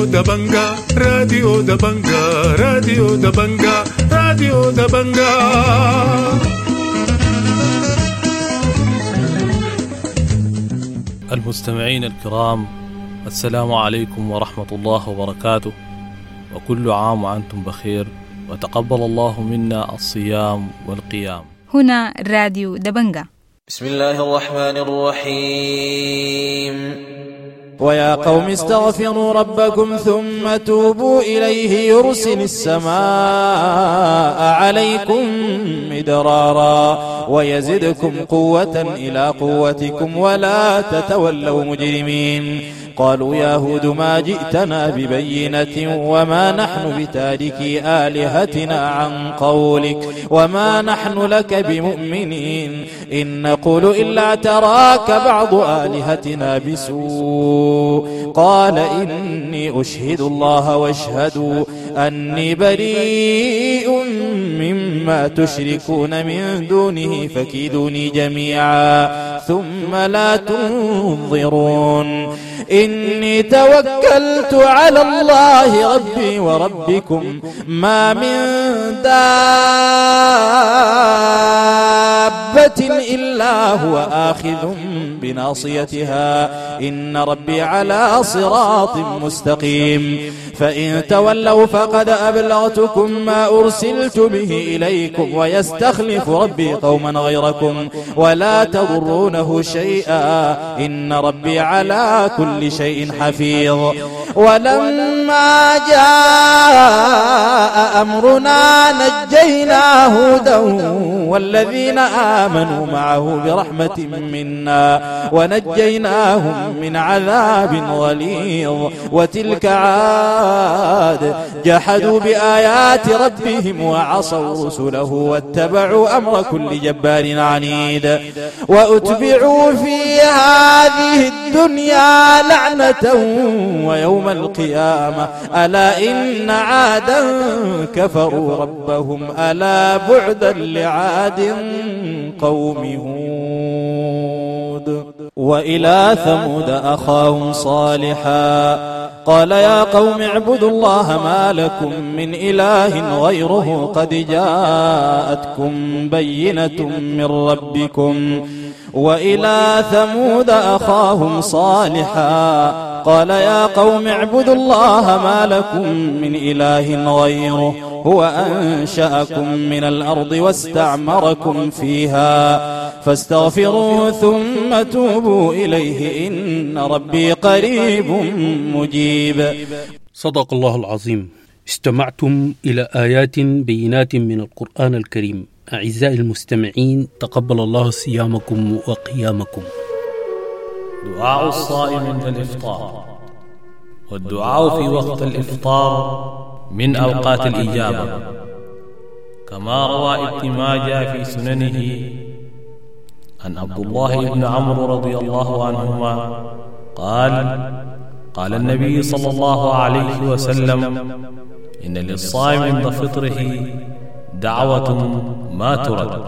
راديو دبنجا راديو دبنجا راديو دبنجا راديو دبنجا. المستمعين الكرام، السلام عليكم ورحمة الله وبركاته، وكل عام وأنتم بخير، وتقبل الله منا الصيام والقيام. هنا راديو دبنجا. بسم الله الرحمن الرحيم. ويا قوم استغفروا ربكم ثم توبوا إليه يرسل السماء عليكم مدرارا ويزدكم قوة إلى قوتكم ولا تتولوا مجرمين. قالوا يا هود ما جئتنا ببينة وما نحن بتاركي آلهتنا عن قولك وما نحن لك بمؤمنين إن نقول إلا تراك بعض آلهتنا بسوء. قال إني أشهد الله واشهدوا أني بريء مما تشركون من دونه فكيدوني جميعا ثم لا تنظرون. إني توكلت على الله ربي وربكم ما من دابة إلا هو آخذ بناصيتها إن ربي على صراط مستقيم. فإن تولوا فقد أبلغتكم ما أرسلت به إليكم ويستخلف ربي قوما غيركم ولا تضرونه شيئا إن ربي على كل شيء حفيظ. ولما جاء أمرنا نجينا هودا والذين آمنوا معه برحمة منا ونجيناهم من عذاب غليظ. وتلك عاد جحدوا بآيات ربهم وعصوا رسله واتبعوا أمر كل جبار عنيد. وأتبعوا في هذه الدنيا لعنة ويوم القيامة ألا إن عادا كفروا ربهم ألا بعدا لعاد قوم هود. وإلى ثمود أخاهم صالحا قال يا قوم اعبدوا الله ما لكم من إله غيره قد جاءتكم بينة من ربكم. وإلى ثمود أخاهم صالحا قال يا قوم اعبدوا الله ما لكم من إله غيره هو أنشأكم من الأرض واستعمركم فيها فاستغفروه ثم توبوا إليه إن ربي قريب مجيب. صدق الله العظيم. استمعتم إلى آيات بينات من القرآن الكريم. أعزائي المستمعين، تقبل الله صيامكم وقيامكم. دعاء الصائم عند الإفطار. والدعاء في وقت الإفطار من أوقات الإجابة، كما روى ابن ماجه في سننه عن عبد الله بن عمرو رضي الله عنهما قال النبي صلى الله عليه وسلم إن للصائم عند فطره دعوة ما ترد.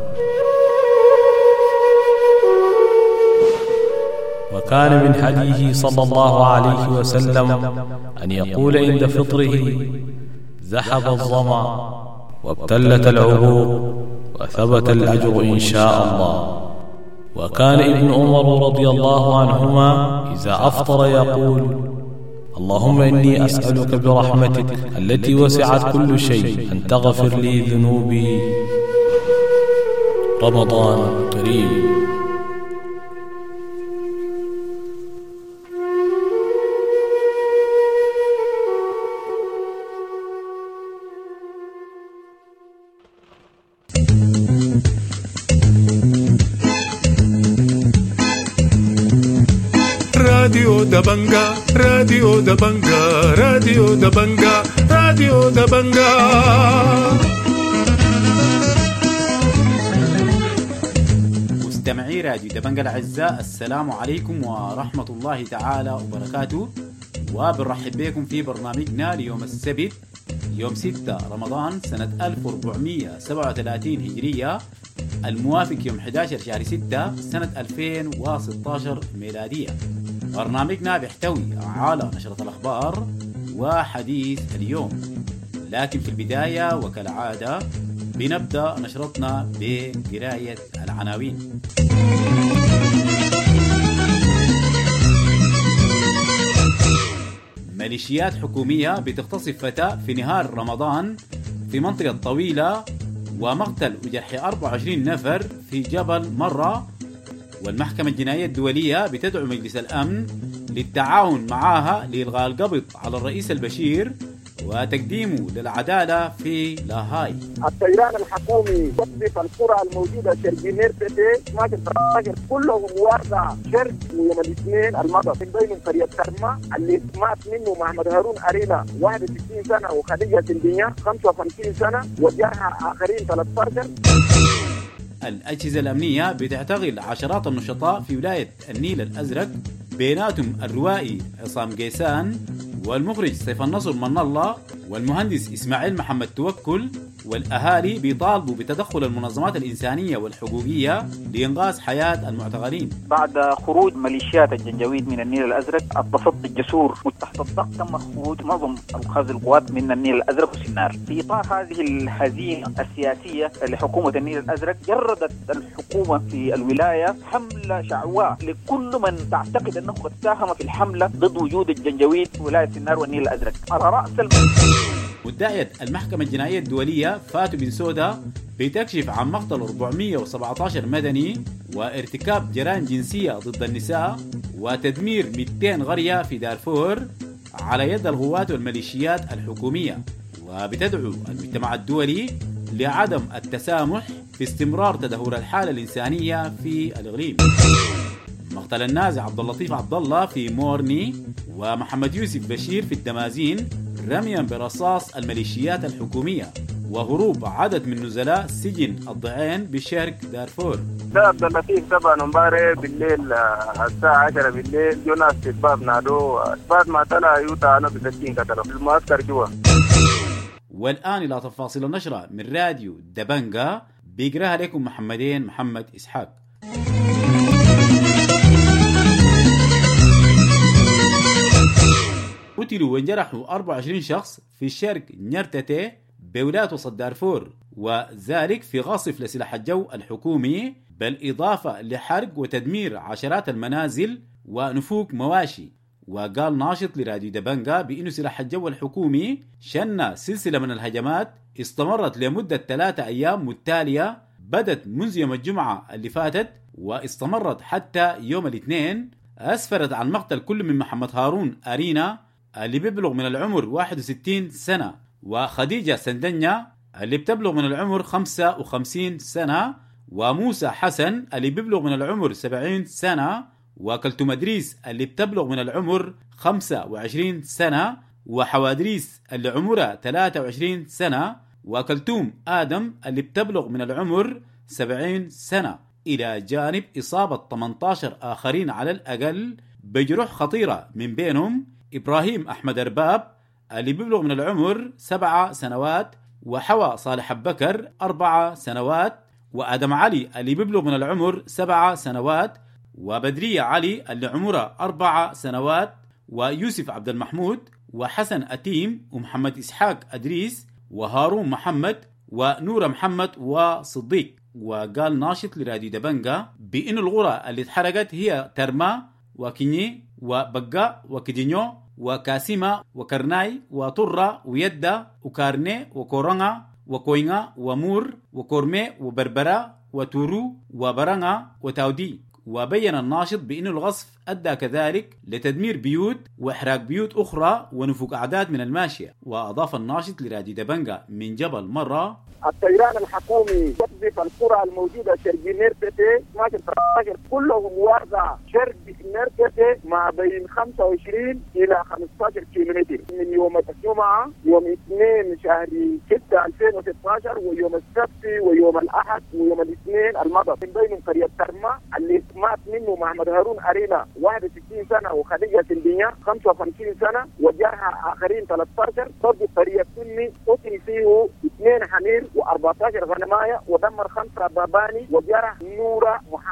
وكان من حديثه صلى الله عليه وسلم أن يقول عند فطره ذهب الظمأ وابتلت العروق وثبت الأجر إن شاء الله. وكان ابن عمر رضي الله عنهما إذا أفطر يقول اللهم إني أسألك برحمتك التي وسعت كل شيء أن تغفر لي ذنوبي. رمضان كريم. راديو دبنجا راديو دبنجا راديو دبنجا راديو دبنجا. مستمعي راديو دبنجا الأعزاء، السلام عليكم ورحمة الله تعالى وبركاته، وبنرحب بكم في برنامجنا ليوم السبت يوم 6 رمضان سنة 1437 هجرية، الموافق يوم 11 شهر 6 سنة 2016 ميلادية. برنامجنا بيحتوي على نشرة الأخبار وحديث اليوم، لكن في البداية وكالعادة بنبدأ نشرتنا بقراية العناوين. ميليشيات حكومية بتغتصب فتاة في نهار رمضان في منطقة طويلة، ومقتل وجرح 24 نفر في جبل مرة. والمحكمة الجنائية الدولية بتدعو مجلس الأمن للتعاون معها لإلغاء القبض على الرئيس البشير وتقديمه للعدالة في لاهاي. الطيران الحكومي يقذف القرى الموجودة شرق نيرتتي 12 كلهم واقع شرق يوم الاثنين المضى، من بينهم قرية ترما اللي مات منه محمد هارون أرينا 61 سنة وخديجة سندية 55 سنة وجرح آخرين 13. الأجهزة الأمنية بتعتقل عشرات النشطاء في ولاية النيل الأزرق، بيناتهم الروائي عصام قيسان والمخرج سيف النصر من الله والمهندس إسماعيل محمد توكل. والأهالي بيطالبوا بتدخل المنظمات الإنسانية والحقوقية لإنقاذ حياة المعتقلين. بعد خروج ميليشيات الجنجويد من النيل الأزرق، التصدي الجسور تحت الضغط تم خروج معظم هذه القوات من النيل الأزرق وسنار. في إطار هذه الهزيمة السياسية لحكومة النيل الأزرق، جردت الحكومة في الولاية حملة شعواء لكل من تعتقد أنه قد ساهم في الحملة ضد وجود الجنجويد في ولاية سنار والنيل الأزرق. على رأس مدعية المحكمة الجنائية الدولية فاتو بن سودا بتكشف عن مقتل 417 مدني وارتكاب جرائم جنسية ضد النساء وتدمير 200 قرية في دارفور على يد القوات والميليشيات الحكومية. وبتدعو المجتمع الدولي لعدم التسامح في استمرار تدهور الحالة الإنسانية في الإقليم. مقتل النازح عبد اللطيف عبد الله في مورني ومحمد يوسف بشير في الدمازين رميا برصاص الميليشيات الحكومية، وهروب عدد من نزلاء سجن الضعين بشرق دارفور. ده عبد اللطيف طبعا امبارح بالليل الساعة 10 بالليل جو ناس في الباب نادو، بعد ما طلع يوتا أنا بسكين قتلوا في المعسكر جوا. والآن إلى تفاصيل النشرة من راديو دبنجا، بيقراها لكم محمد إسحاق. قتلوا وانجرحوا 24 شخص في شرق نيرتتي بولاية وسط دارفور، وذلك في غاصف لسلاح الجو الحكومي، بالإضافة لحرق وتدمير عشرات المنازل ونفوك مواشي. وقال ناشط لراديو دبنجا بأنه سلاح الجو الحكومي شن سلسلة من الهجمات استمرت لمدة 3 أيام متتالية، بدت منذ يوم الجمعة اللي فاتت واستمرت حتى يوم الاثنين، أسفرت عن مقتل كل من محمد هارون أرينا اللي بيبلغ من العمر 61 سنة، وخديجة سندنيا اللي بتبلغ من العمر 55 سنة، وموسى حسن اللي بيبلغ من العمر 70 سنة، وكلتم إدريس اللي بتبلغ من العمر 25 سنة، وحوادريس اللي عمرها 23 سنة، وكلتوم آدم اللي بتبلغ من العمر 70 سنة، إلى جانب إصابة 18 آخرين على الأقل بجروح خطيرة، من بينهم إبراهيم أحمد أرباب اللي بيبلغ من العمر 7 سنوات، وحوى صالح بكر 4 سنوات، وآدم علي اللي بيبلغ من العمر 7 سنوات، وبدرية علي اللي عمرها 4 سنوات، ويوسف عبد المحمود، وحسن أتيم، ومحمد إسحاق أدريس، وهارون محمد، ونور محمد، وصديق. وقال ناشط لراديو دبنجا بأن الغرة اللي اتحرقت هي ترما وكيني وبقا وكجينيو وكاسيما وكرناي وطرة ويدا وكارني وكورنغا وكوينغا ومور وكورمي وبربرا وتورو وبرنغا وتاودي. وبين الناشط بأن الغصف أدى كذلك لتدمير بيوت وإحراق بيوت أخرى ونفوق أعداد من الماشية. وأضاف الناشط لراديو دبنجا من جبل مرة: الطيران الحكومي يقذف القرى الموجودة شرق نيرتتي 12 كلهم واقع شرق نيرتتي ما بين 25 إلى 15 كيلومتر، من يوم الجمعة يوم 2 شهر 6 2016 ويوم السبت ويوم الأحد ويوم الاثنين المضى، من بينهم قرية ترما اللي مات منه محمد هارون أرينا 61 سنة وخديجة سندية 55 سنة وجرح آخرين 13. برضه قرية سني قتل فيه 2 حمير و14 غنماية ودمر 5 باباني وجرح نورة محمد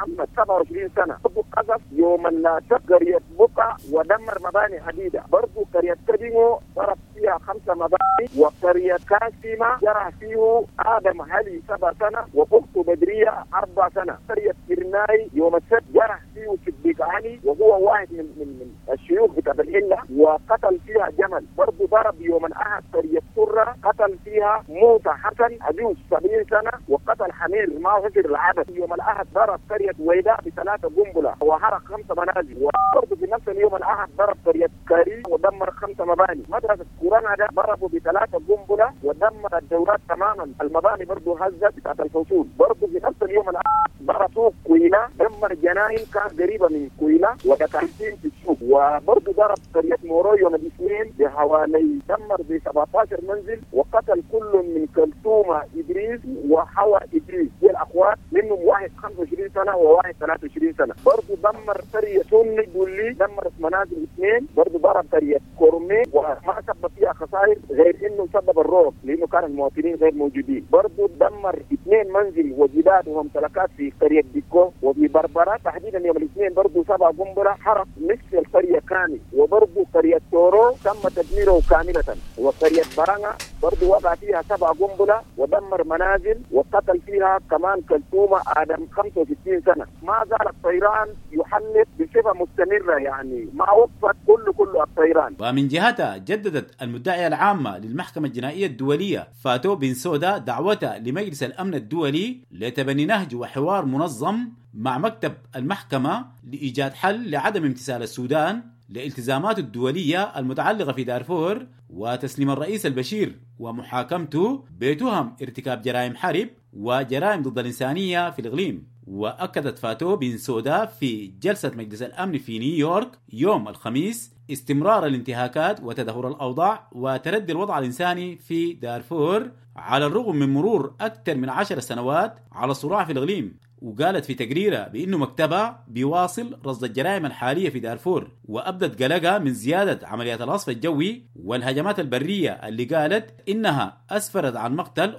محمد 27 سنة. برضو قذف يوم الناسب قرية بقع ودمر مباني عديدة. برضو قرية كديمو ضرب فيها 5 مباني. وقرية كاسيمة جرى فيه آدم علي 7 سنة وأخته بدرية 4 سنة. قرية كرناي يوم السبت جرى فيه صديق علي وهو واحد من الشيوخ بتاع الحلة وقتل فيها جمل. برضو ضرب يوم الأحد قرية سرة قتل فيها موسى حسن عجوز 70 سنة وقتل حمير ما فكر العدد. يوم الأحد ضرب قرية ويداء ب3 قنبلة وحرق 5 منازل. وبرضو في نفس اليوم الأحد ضرب قرية كاري ودمر 5 مباني. مدرسة كورونا ده ضربوا ب3 قنبلة ودمر الدورات تماما. المباني برضو هزت بتاعت الفصول. برضو في نفس اليوم الأحد ضرب سوق كويلة دمر جناين كانت قريبة من كويلة ودكاكين في السوق. وبرضو ضرب قرية مورو يوم الاثنين بحوالي دمر ب17 منزل وقتل كل من كلثومة إدريس وحوا إدريس دي الأخوات منهم واحد 25 سنة وواحد 23 سنة. برضو دمر قرية سني دولي دمر منازل 2. برضو ضرب قرية كورمي وما سبب فيها خسائر غير إنه سبب الروح لأنه كان المواطنين غير موجودين. برضو دمر 2 منزل وجداد وممتلكات في قرية ديكو وفي بربرة تحديدا يوم الاثنين. برضو 7 قنبلة حرق نصف القرية كامل. وبرضو قرية تورو تم تدميره كاملة. وقرية برانغا برضو وقع فيها 7 قنبلة ودمر منازل وقتل فيها كمان كلثومة آدم 65 سنة. ما زال الطيران يحلق بصفة مستمرة يعني ما وقفت كل الطيران. ومن جهتها جددت المدعية العامة للمحكمة الجنائية الدولية فاتو بنسودا دعوتها لمجلس الأمن الدولي لتبني نهج وحوار منظم مع مكتب المحكمة لإيجاد حل لعدم امتثال السودان لالتزامات الدولية المتعلقة في دارفور وتسليم الرئيس البشير ومحاكمته بتهم ارتكاب جرائم حرب وجرائم ضد الإنسانية في الإقليم. وأكدت فاتو بنسودا في جلسة مجلس الأمن في نيويورك يوم الخميس استمرار الانتهاكات وتدهور الأوضاع وتردي الوضع الإنساني في دارفور على الرغم من مرور أكثر من 10 سنوات على الصراع في الإقليم. وقالت في تقريرها بأنه مكتبها بيواصل رصد الجرائم الحالية في دارفور وأبدت قلقها من زيادة عمليات العصف الجوي والهجمات البرية اللي قالت إنها أسفرت عن مقتل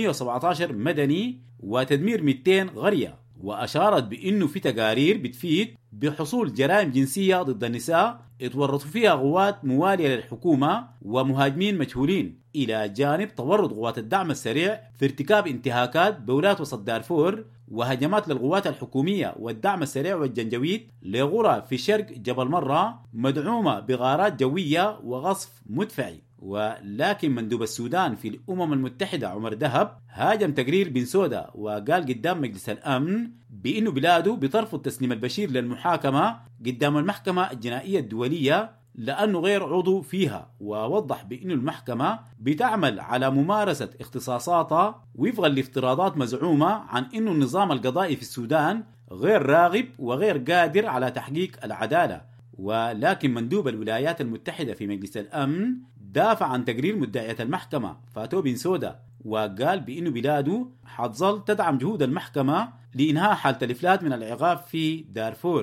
417 مدني وتدمير 200 قرية. وأشارت بأنه في تقارير بتفيد بحصول جرائم جنسية ضد النساء اتورطوا فيها قوات موالية للحكومة ومهاجمين مجهولين إلى جانب تورط قوات الدعم السريع في ارتكاب انتهاكات بولاة وسط دارفور وهجمات للقوات الحكومية والدعم السريع والجنجويد لغرة في شرق جبل مرة مدعومة بغارات جوية وغصف مدفعي. ولكن مندوب السودان في الأمم المتحدة عمر دهب هاجم تقرير بنسودا وقال قدام مجلس الأمن بأنه بلاده بترفض تسليم البشير للمحاكمة قدام المحكمة الجنائية الدولية لأنه غير عضو فيها. ووضح بأنه المحكمة بتعمل على ممارسة اختصاصاتها وفقا لافتراضات مزعومة عن أنه النظام القضائي في السودان غير راغب وغير قادر على تحقيق العدالة. ولكن مندوب الولايات المتحدة في مجلس الأمن دافع عن تقرير مدعية المحكمة فاتو بنسودا وقال بأنه بلاده حتظل تدعم جهود المحكمة لإنهاء حالة الإفلات من العقاب في دارفور.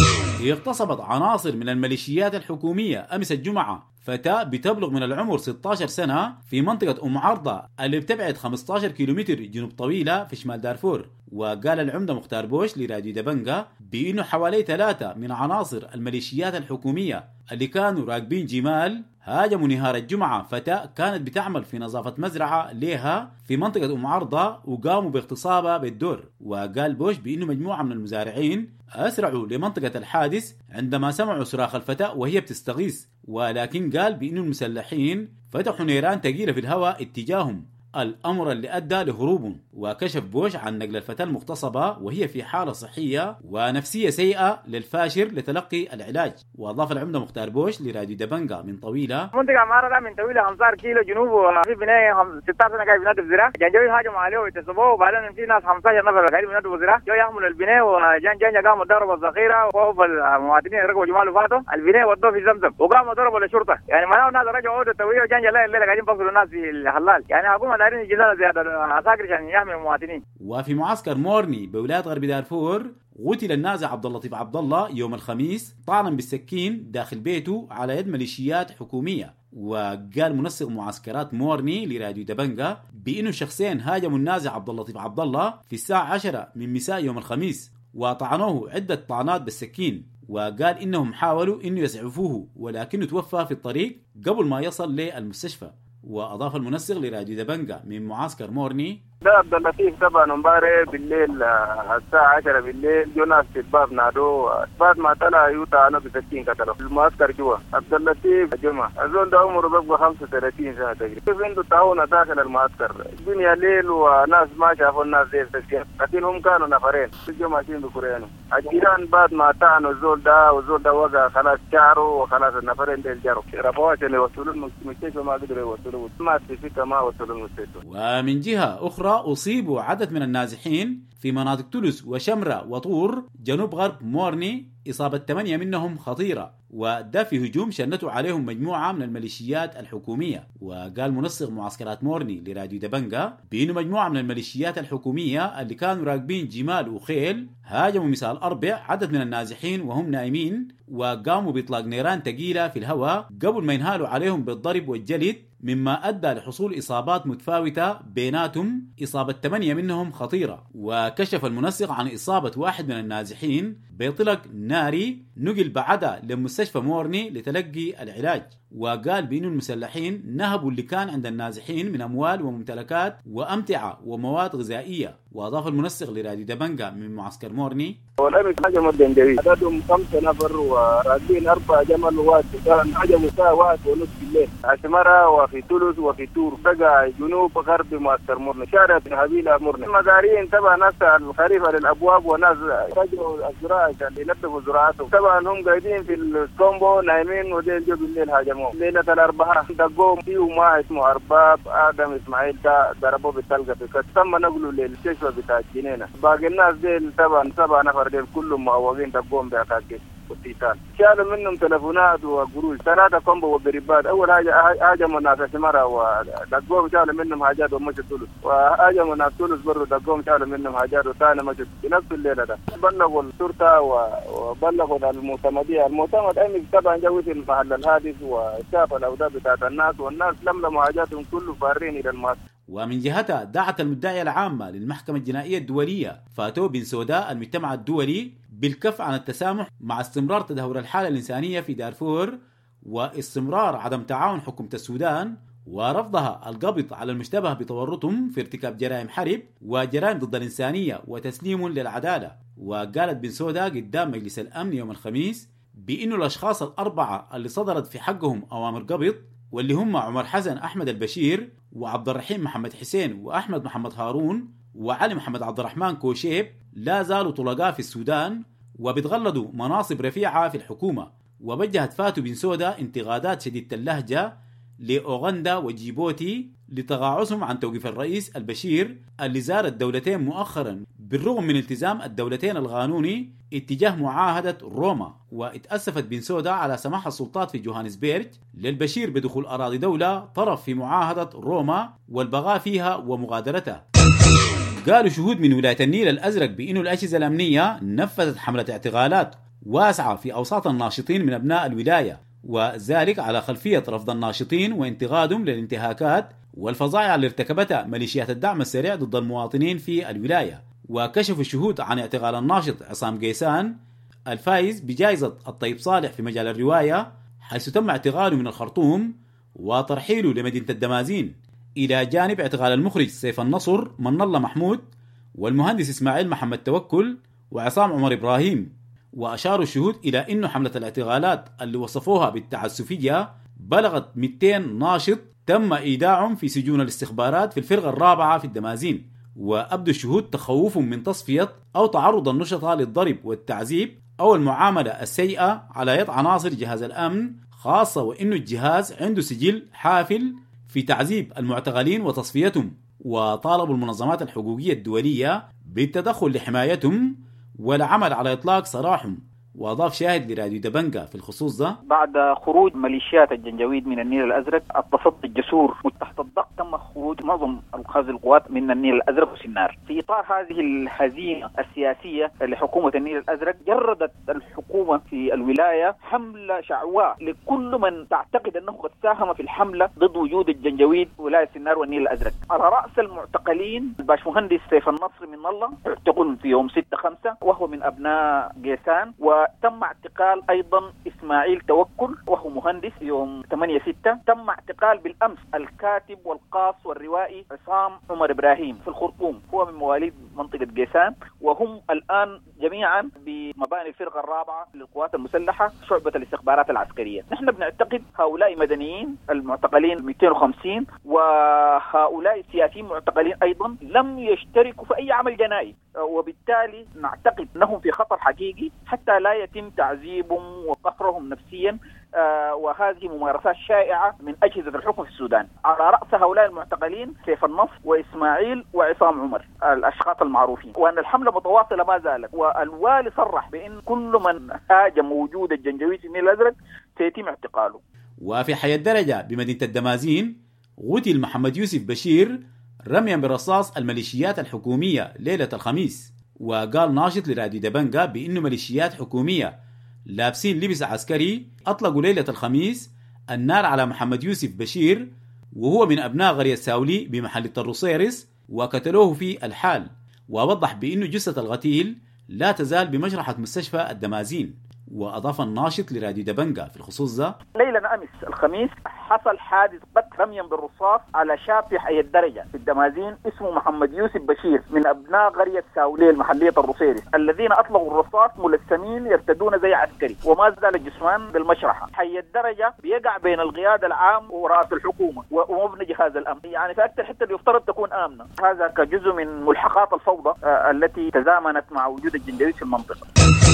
اغتصبت عناصر من الميليشيات الحكومية أمس الجمعة فتاة بتبلغ من العمر 16 سنة في منطقة أم عرضة اللي بتبعد 15 كيلومتر جنوب طويلة في شمال دارفور. وقال العمدة مختار بوش لراديو دبنجا بأنه حوالي 3 من عناصر الميليشيات الحكومية اللي كانوا راكبين جمال هاجموا نهار الجمعة فتاة كانت بتعمل في نظافة مزرعة ليها في منطقة أم عرضة وقاموا باغتصابها بالدور. وقال بوش بأنه مجموعة من المزارعين أسرعوا لمنطقة الحادث عندما سمعوا صراخ الفتاة وهي بتستغيث. ولكن قال بأنه المسلحين فتحوا نيران ثقيلة في الهواء اتجاههم الأمر اللي أدى لهروبهم. وكشف بوش عن نقل الفتاة المغتصبة وهي في حالة صحية ونفسية سيئة للفاشر لتلقي العلاج. وأضاف العمدة مختار بوش لراديو دبنجا من طويلة منطقة معرضة من طويلة 15 كيلو جنوب وفي بناية 16 سنة قاعد بينادوا بزراعة جانجوي هاجموا عليه ويتصبوه وبعدين في ناس 15 نفر قاعدين بينادوا بزراعة جو يحملوا البناية وجانجا قاموا ضربوا الذخيرة وقفوا المواطنين ركبوا جمال وفاتوا البناية ودوه في زمزم وقاموا ضربوا للشرطة. يعني معناه الناس رجعوا عودوا التوية وجانجا الليلة قاعدين بيقتلوا الناس في الحلال. يعني حكومة دارين الجزالة زيادة عساكر عشان يحمي المواطنين. وفي معسكر مورني بولاية غرب دارفور قتل النازع عبد اللطيف عبد الله يوم الخميس طعنا بالسكين داخل بيته على يد ميليشيات حكومية. وقال منسق معسكرات مورني لراديو دبنجا بأنه شخصين هاجموا النازع عبد اللطيف عبد الله في الساعة 10 من مساء يوم الخميس وطعنوه عدة طعنات بالسكين، وقال إنهم حاولوا إنه يسعفوه ولكنه توفى في الطريق قبل ما يصل للمستشفى. وأضاف المنسق لراديو دبنجا من معسكر مورني: ده عبد اللطيف طبعا امبارح بالليل الساعة 10 بالليل جو ناس في الباب نادو، بعد ما طلع يوتا أنا بسكين قتله المعسكر جوا. عبد اللطيف جماعة الزول ده عمره بقى 35 سنة تقريبا، كيف عنده تعاون داخل المعسكر؟ الدنيا ليل وناس ما شافوا الناس زي السكين، لكن هم كانوا نفرين جو ماشيين بكوريانو. الجيران بعد ما طعنوا الزول ده والزول ده وقع خلاص شعره وخلاص النفرين ديل جروا رفعوه عشان يوصلوا المستشفى، ما قدروا يوصلوا، ما في ما وصلوا المستشفى. ومن جهة أخرى أصيبوا عدد من النازحين في مناطق تولس وشمرة وطور جنوب غرب مورني، إصابة 8 منهم خطيرة، وده في هجوم شنتوا عليهم مجموعة من الميليشيات الحكومية. وقال منسق معسكرات مورني لراديو دبنجا بأنه مجموعة من الميليشيات الحكومية اللي كانوا راكبين جمال وخيل هاجموا مساء الأربع عدد من النازحين وهم نايمين، وقاموا بإطلاق نيران تقيلة في الهواء قبل ما ينهالوا عليهم بالضرب والجلد، مما أدى لحصول إصابات متفاوتة بيناتهم، إصابة 8 منهم خطيرة. وكشف المنسق عن إصابة واحد من النازحين بطلق ناري نقل بعدها لمستشفى مورني لتلقي العلاج، وقال بأن المسلحين نهبوا اللي كان عند النازحين من أموال وممتلكات وأمتعة ومواد غذائية. وأضاف المنسق لراديو دبنجا من معسكر مورني: والأمس هجموا الدنجوي عددهم 5 نفر وراكبين 4 جمل وكان هجموا الساعة 1:30 بالليل عشمرة وفي تولس وفي تور، بقى جنوب غرب معسكر مورني، شارع حبيلة مورني. المزارعين طبعا ناس الخريفة للأبواب وناس رجعوا الزراعة عشان ينظفوا زراعتهم، طبعا هم قاعدين في الكومبو نايمين وديل جو بالليل هاجموهم. ليلة الأربعاء دقوهم فيه ما اسمه أرباب آدم إسماعيل ده ضربوه بالطلقة في كتف، تم نقله للمستشفى بتاع الجنينة. باقي الناس ديل طبعا 7 نفر ديل كلهم معوقين دقوهم بعقاقير والتيتان، شالوا منهم تلفونات وقروش 3 كومبو وبريبات. أول حاجة هاجموا ناس شمرة ودقوهم شالوا منهم حاجات ومشوا تولس، وهاجموا ناس تولس برضه دقوهم شالوا منهم حاجات وثاني مشوا في نفس الليلة ده. بلغوا الشرطة وبلغوا المعتمدية. المعتمد أمس طبعا جوي في المحل الحادث وشاف الأوضاع بتاعت الناس، والناس لملموا حاجاتهم كله فارين إلى المعسكر. ومن جهتها دعت المدعية العامة للمحكمة الجنائية الدولية فاتو بنسودا المجتمع الدولي بالكف عن التسامح مع استمرار تدهور الحالة الإنسانية في دارفور واستمرار عدم تعاون حكومة السودان ورفضها القبض على المشتبه بتورطهم في ارتكاب جرائم حرب وجرائم ضد الإنسانية وتسليم للعدالة. وقالت بنسودا قدام مجلس الأمن يوم الخميس بأنه الأشخاص 4 اللي صدرت في حقهم أوامر قبض، واللي هم عمر حسن أحمد البشير وعبد الرحيم محمد حسين وأحمد محمد هارون وعلي محمد عبد الرحمن كوشيب، لا زالوا طلقاء في السودان وبتغلدوا مناصب رفيعة في الحكومة. ووجهت فاتو بنسودا انتقادات شديدة اللهجة لأوغندا وجيبوتي لتغاعسهم عن توقيف الرئيس البشير اللي زار الدولتين مؤخرا بالرغم من التزام الدولتين القانوني اتجاه معاهدة روما. واتأسفت بنسودا على سماح السلطات في جوهانسبيرغ للبشير بدخول أراضي دولة طرف في معاهدة روما والبغاء فيها ومغادرتها. قالوا شهود من ولاية النيل الأزرق بأنه الأجهزة الأمنية نفذت حملة اعتقالات واسعة في أوساط الناشطين من أبناء الولاية، وذلك على خلفية رفض الناشطين وانتقادهم للانتهاكات والفظائع اللي ارتكبتها ميليشيات الدعم السريع ضد المواطنين في الولاية. وكشف الشهود عن اعتقال الناشط عصام قيسان الفائز بجائزة الطيب صالح في مجال الرواية، حيث تم اعتقاله من الخرطوم وترحيله لمدينة الدمازين، إلى جانب اعتقال المخرج سيف النصر من الله محمود والمهندس إسماعيل محمد توكل وعصام عمر إبراهيم. وأشاروا الشهود إلى أن حملة الاعتقالات اللي وصفوها بالتعسفية بلغت 200 ناشط تم إيداعهم في سجون الاستخبارات في الفرقة الرابعة في الدمازين. وأبدو الشهود تخوفهم من تصفية أو تعرض النشطاء للضرب والتعذيب أو المعاملة السيئة على يد عناصر جهاز الأمن، خاصة وإنه الجهاز عنده سجل حافل في تعذيب المعتقلين وتصفيتهم. وطالبوا المنظمات الحقوقية الدولية بالتدخل لحمايتهم والعمل على إطلاق سراحهم. وأضاف شاهد لراديو دبنجة في الخصوص ده: بعد خروج ميليشيات الجنجويد من النيل الأزرق التصدي الجسور تحت الضغط تم خروج معظم هذه القوات من النيل الأزرق وسنار. في إطار هذه الهزيمة السياسية لحكومة النيل الأزرق جردت الحكومة في الولاية حملة شعواء لكل من تعتقد أنه قد ساهم في الحملة ضد وجود الجنجويد في ولاية سنار والنيل الأزرق. على رأس المعتقلين الباشمهندس سيف النصر من الله اعتقل في يوم 6/5 وهو من أبناء جيسان، وتم اعتقال أيضا إسماعيل توكل وهو مهندس يوم 8/6. تم اعتقال بالأمس الكاتب والقاص والروائي عصام عمر إبراهيم في الخرطوم، هو من مواليد منطقة جيسان، وهم الآن جميعا بمباني الفرقة الرابعة للقوات المسلحة شعبة الاستخبارات العسكرية. نحن بنعتقد هؤلاء مدنيين المعتقلين 250 وهؤلاء السياسيين معتقلين أيضا لم يشتركوا في أي عمل جنائي، وبالتالي نعتقد أنهم في خطر حقيقي حتى لا يتم تعذيبهم وقهرهم نفسيا، وهذه ممارسات شائعة من أجهزة الحكم في السودان. على رأس هؤلاء المعتقلين سيف النصر وإسماعيل وعصام عمر الأشخاص المعروفين، وأن الحملة متواصلة ما زالت، والوالي صرح بأن كل من هاجم وجود الجنجويد في النيل الأزرق سيتم اعتقاله. وفي حي الدرجة بمدينة الدمازين قتل محمد يوسف بشير رميا برصاص الميليشيات الحكومية ليلة الخميس. وقال ناشط لراديو دبنجة بأنه ميليشيات حكومية لابسين لبس عسكري أطلقوا ليلة الخميس النار على محمد يوسف بشير وهو من أبناء قرية ساولي بمحل الطروسيرس وقتلوه في الحال. ووضح بأنه جثة القتيل لا تزال بمجرحة مستشفى الدمازين. وأضاف الناشط لراديو دبنجة في الخصوص ده: ليلة أمس الخميس حصل حادث قتل رميا بالرصاص على شاب في حي الدرجة في الدمازين اسمه محمد يوسف بشير من أبناء قرية ساولية المحلية الروسيرس، الذين أطلقوا الرصاص ملثمين يرتدون زي عسكري، وما زال الجثمان بالمشرحة. حي الدرجة بيقع بين القيادة العام ورئاسة الحكومة ومبنى جهاز الأمن، يعني في أكثر حتى يفترض تكون آمنة. هذا كجزء من ملحقات الفوضى التي تزامنت مع وجود الجنجويد في المنطقة.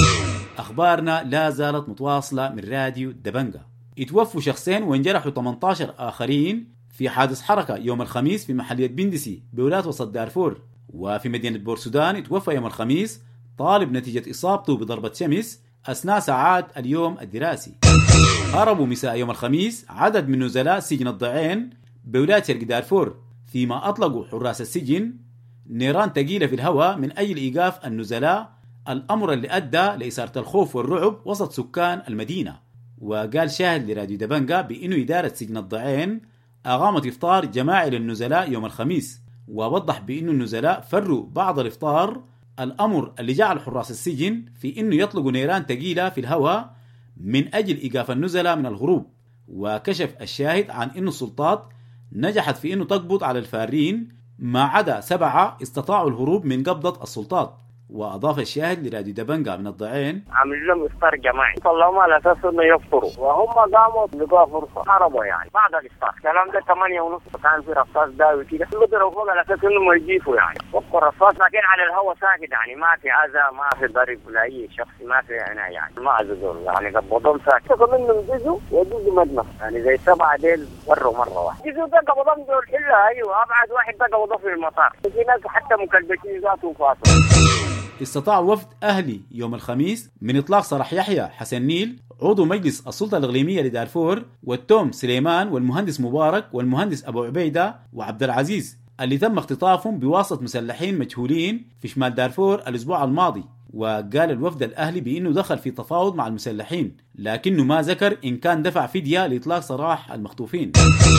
أخبارنا لا زالت متواصلة من راديو دبنجة. اتوفوا شخصين وانجرحوا 18 آخرين في حادث حركة يوم الخميس في محلية بندسي بولاية وسط دارفور. وفي مدينة بورسودان اتوفى يوم الخميس طالب نتيجة إصابته بضربة شمس أثناء ساعات اليوم الدراسي. هربوا مساء يوم الخميس عدد من نزلاء سجن الضعين بولاية شرق دارفور، فيما أطلقوا حراس السجن نيران ثقيلة في الهواء من أجل إيقاف النزلاء، الأمر اللي أدى لإثارة الخوف والرعب وسط سكان المدينة. وقال شاهد لراديو دبنجة بأنه إدارة سجن الضعين أقامت إفطار جماعي للنزلاء يوم الخميس، ووضح بأنه النزلاء فروا بعض الإفطار، الأمر اللي جعل حراس السجن في أنه يطلقوا نيران ثقيلة في الهواء من أجل إيقاف النزلاء من الهروب. وكشف الشاهد عن أن السلطات نجحت في أنه تقبض على الفارين، ما عدا 7 استطاعوا الهروب من قبضة السلطات. وأضاف الشاهد لراديو دبنجة من الضعين: عملوا لهم إفطار جماعي، طلعوا على أساس إنه يفطروا، وهم قاموا لقوا فرصة هربوا يعني بعد الإفطار. الكلام ده 8:30 كان في رصاص داوي كده، قدروا فوق على أساس إنهم يجيفوا يعني وقوا الرصاص، لكن على الهواء ساكت يعني ما في أذى ما في ضرب ولا أي شخص ما في يعني ما عززوا يعني قبضهم ساكت. كل منهم جزء وجزء مدمر يعني زي 7 ديل مروا مرة واحدة. جزء ده قبضهم دول إلا أيوه أبعد واحد ده قبضه في المطار، في ناس حتى مكلبشين ذاته وفاتوا. استطاع وفد أهلي يوم الخميس من إطلاق صلاح يحيى حسن نيل عضو مجلس السلطة الإقليمية لدارفور، والتوم سليمان والمهندس مبارك والمهندس أبو عبيدة وعبد العزيز، اللي تم اختطافهم بواسطة مسلحين مجهولين في شمال دارفور الأسبوع الماضي. وقال الوفد الأهلي بأنه دخل في تفاوض مع المسلحين، لكنه ما ذكر إن كان دفع فدية لإطلاق سراح المخطوفين.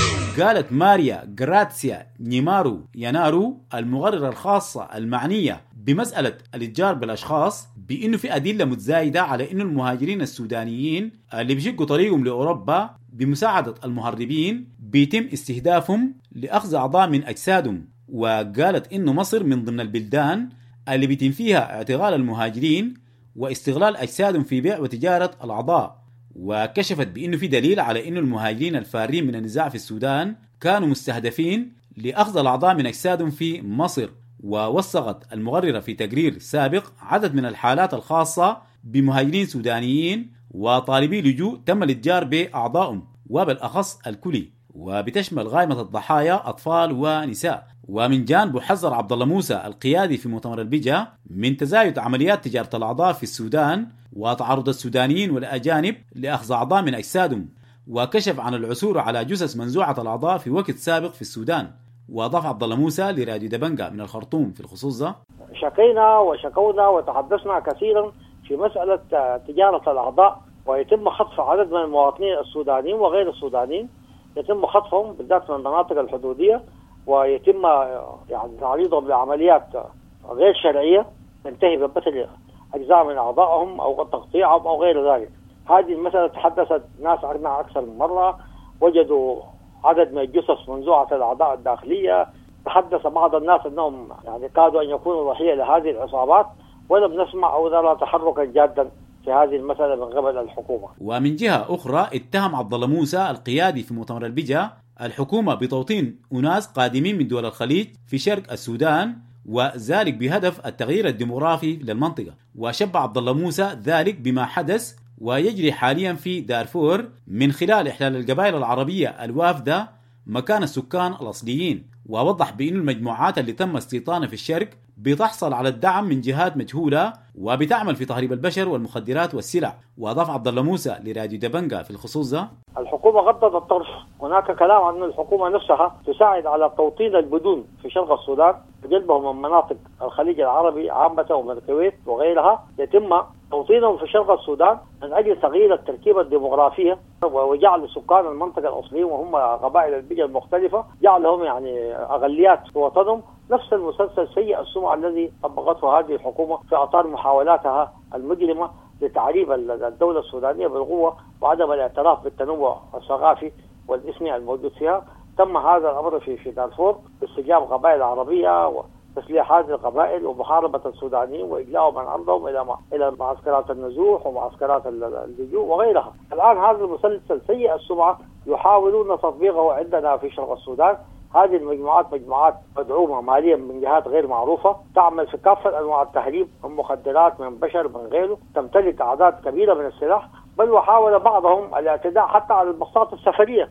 قالت ماريا جراتسيا نيمارو يانارو المغررة الخاصة المعنية بمسألة الإتجار بالأشخاص بأنه في أدلة متزايدة على أن المهاجرين السودانيين اللي بيشقوا طريقهم لأوروبا بمساعدة المهربين بيتم استهدافهم لأخذ أعضاء من أجسادهم. وقالت أنه مصر من ضمن البلدان اللي بيتم فيها اعتقال المهاجرين واستغلال أجسادهم في بيع وتجارة الأعضاء. وكشفت بأنه في دليل على أن المهاجرين الفارين من النزاع في السودان كانوا مستهدفين لأخذ الأعضاء من أجسادهم في مصر. ووثقت المغررة في تقرير سابق عدد من الحالات الخاصة بمهاجرين سودانيين وطالبي لجوء تم الاتجار بأعضائهم وبالأخص الكلي، وبتشمل غائمة الضحايا أطفال ونساء. ومن جانبه حذر عبد الله موسى القيادي في مؤتمر البجا من تزايد عمليات تجارة الأعضاء في السودان وتعرض السودانيين والأجانب لأخذ أعضاء من أجسادهم، وكشف عن العثور على جثث منزوعة الأعضاء في وقت سابق في السودان. وأضاف عبد الله موسى لراديو دبنجا من الخرطوم في الخصوص ده: شكينا وشكونا وتحدثنا كثيرا في مسألة تجارة الأعضاء، ويتم خطف عدد من المواطنين السودانيين وغير السودانيين، يتم خطفهم بالذات من المناطق الحدودية، ويتم يعني تعريضهم لعمليات غير شرعية تنتهي بقتل أجزاء من أعضائهم أو تقطيعهم أو غير ذلك. هذه المسألة تحدثت ناس عنها أكثر من مرة، وجدوا عدد من الجثث منزوعة الأعضاء الداخلية. تحدث بعض الناس أنهم يعني كادوا أن يكونوا ضحية لهذه العصابات، ولم نسمع أو نرى تحركا جادا في هذه المسألة من قبل الحكومة. ومن جهة أخرى اتهم عبد الله موسى القيادي في مؤتمر البجا الحكومة بتوطين أناس قادمين من دول الخليج في شرق السودان، وذلك بهدف التغيير الديموغرافي للمنطقة. وشبه عبد الله موسى ذلك بما حدث ويجري حاليا في دارفور من خلال إحلال القبائل العربية الوافدة مكان السكان الأصليين، ووضح بأن المجموعات اللي تم استيطانها في الشرق بتحصل على الدعم من جهات مجهولة وبتعمل في تهريب البشر والمخدرات والسلع. وأضاف عبد الله موسى لراديو دبنجا في الخصوص ده: الحكومة غضت الطرف. هناك كلام عن الحكومة نفسها تساعد على توطين البدون في شرق السودان وجلبهم من مناطق الخليج العربي عامة ومن الكويت وغيرها، يتم توطينهم في شرق السودان من أجل تغيير التركيبة الديموغرافية وجعل سكان المنطقة الأصليين وهم قبائل البجا المختلفة جعلهم يعني أغليات في وطنهم، نفس المسلسل سيء السمعة الذي طبقته هذه الحكومة في إطار محاولاتها المجرمة لتعريب الدولة السودانية بالقوة وعدم الاعتراف بالتنوع الثقافي والإثني الموجود فيها. تم هذا الأمر في دارفور باستجاب قبائل عربية وتسليح هذه القبائل ومحاربة السودانيين وإجلاءهم من أرضهم إلى معسكرات النزوح ومعسكرات اللجوء وغيرها. الآن هذا المسلسل سيء السمعة يحاولون تطبيقه عندنا في شرق السودان. هذه المجموعات مجموعات مدعومة ماليا من جهات غير معروفة، تعمل في كافة أنواع التهريب من مخدرات من بشر من غيره، تمتلك أعداد كبيرة من السلاح، بل وحاول بعضهم الاعتداء حتى على البساطة السفرية.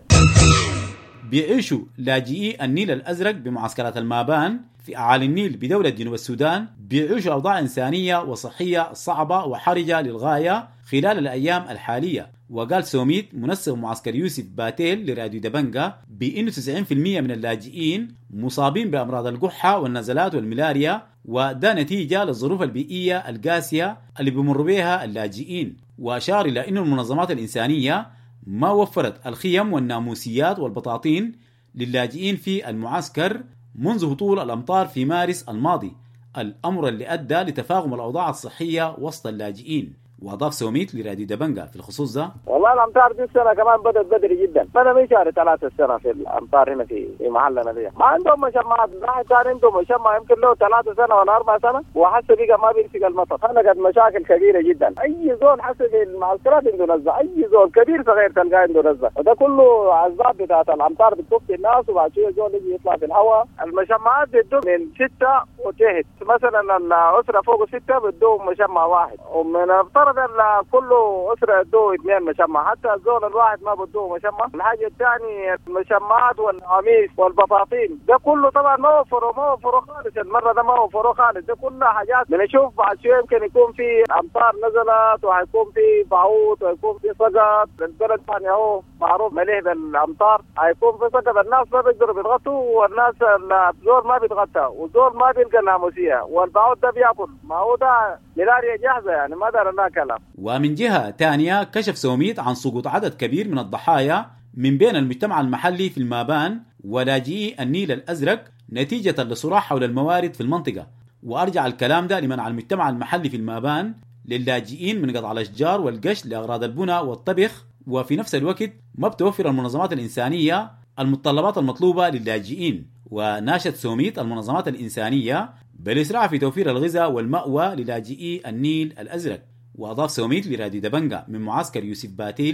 بيعيشوا لاجئي النيل الأزرق بمعسكرات المابان في أعالي النيل بدولة جنوب السودان، بيعيشوا أوضاع إنسانية وصحية صعبة وحرجة للغاية خلال الأيام الحالية. وقال سوميت منسق معسكر يوسف باتيل لراديو دبنجا بأنه 90% من اللاجئين مصابين بأمراض القحة والنزلات والملاريا، وده نتيجة للظروف البيئية القاسية اللي بيمر بها اللاجئين. وأشار إلى أن المنظمات الإنسانية ما وفرت الخيم والناموسيات والبطاطين للاجئين في المعسكر منذ هطول الأمطار في مارس الماضي، الأمر اللي أدى لتفاقم الأوضاع الصحية وسط اللاجئين. وأضاف سوميت لراديو دبنجا في الخصوص ده: والله الأمطار دي السنة كمان بدأت بدري جدا، بدأ من شهر 3 السنة في الأمطار هنا في محلنا دي. ما عندهم مشمعات، ما كان عندهم مشمع يمكن له 3 سنة ولا 4 سنة وحسب بقى ما بيمسك المطر. خلقت مشاكل كبيرة جدا. أي زول حسب المعسكرات عنده نزة، أي زول كبير صغير تلقاه عنده نزة، وده كله أسباب بتاعت الأمطار بتكفي الناس، وبعد شوية زول يجي يطلع في الهواء. المشمعات بتدوم من 6 وتهت، مثلا الأسرة فوق 6 بتدوم مشمع واحد، ومن افترض كل أسرة يدوه 2 مشمع، حتى الزول الواحد ما بدوه مشمع. الحاجة الثانية المشمعات والقميص والبطاطين ده كله طبعا ما وفروا خالص. المرة ده ما وفروا خالص، ده كلها حاجات بنشوف بعد شوية يمكن يكون في أمطار نزلت وهيكون في بعوض ويكون في سقط. البلد يعني هو معروف مليء بالأمطار، هيكون في سقط، الناس ما بيقدروا يضغطوا، والناس الزول ما بيتغطى، والزول ما بيلقى ناموسية، والبعوض ده بياكل. ما هو ده ملاريا جاهزة يعني ما دارنا كلام. ومن جهة تانية كشف سوميت عن سقوط عدد كبير من الضحايا من بين المجتمع المحلي في المابان ولاجئي النيل الأزرق نتيجة لصراع حول الموارد في المنطقة. وأرجع الكلام ده لمنع المجتمع المحلي في المابان للاجئين من قطع الأشجار والقش لأغراض البناء والطبخ، وفي نفس الوقت ما بتوفر المنظمات الإنسانية المتطلبات المطلوبة للاجئين. وناشد سوميت المنظمات الإنسانية بالإسراع في توفير الغذاء والمأوى للاجئي النيل الأزرق. وأضاف سوميت لراديو دبنجا من معسكر يوسف باتيل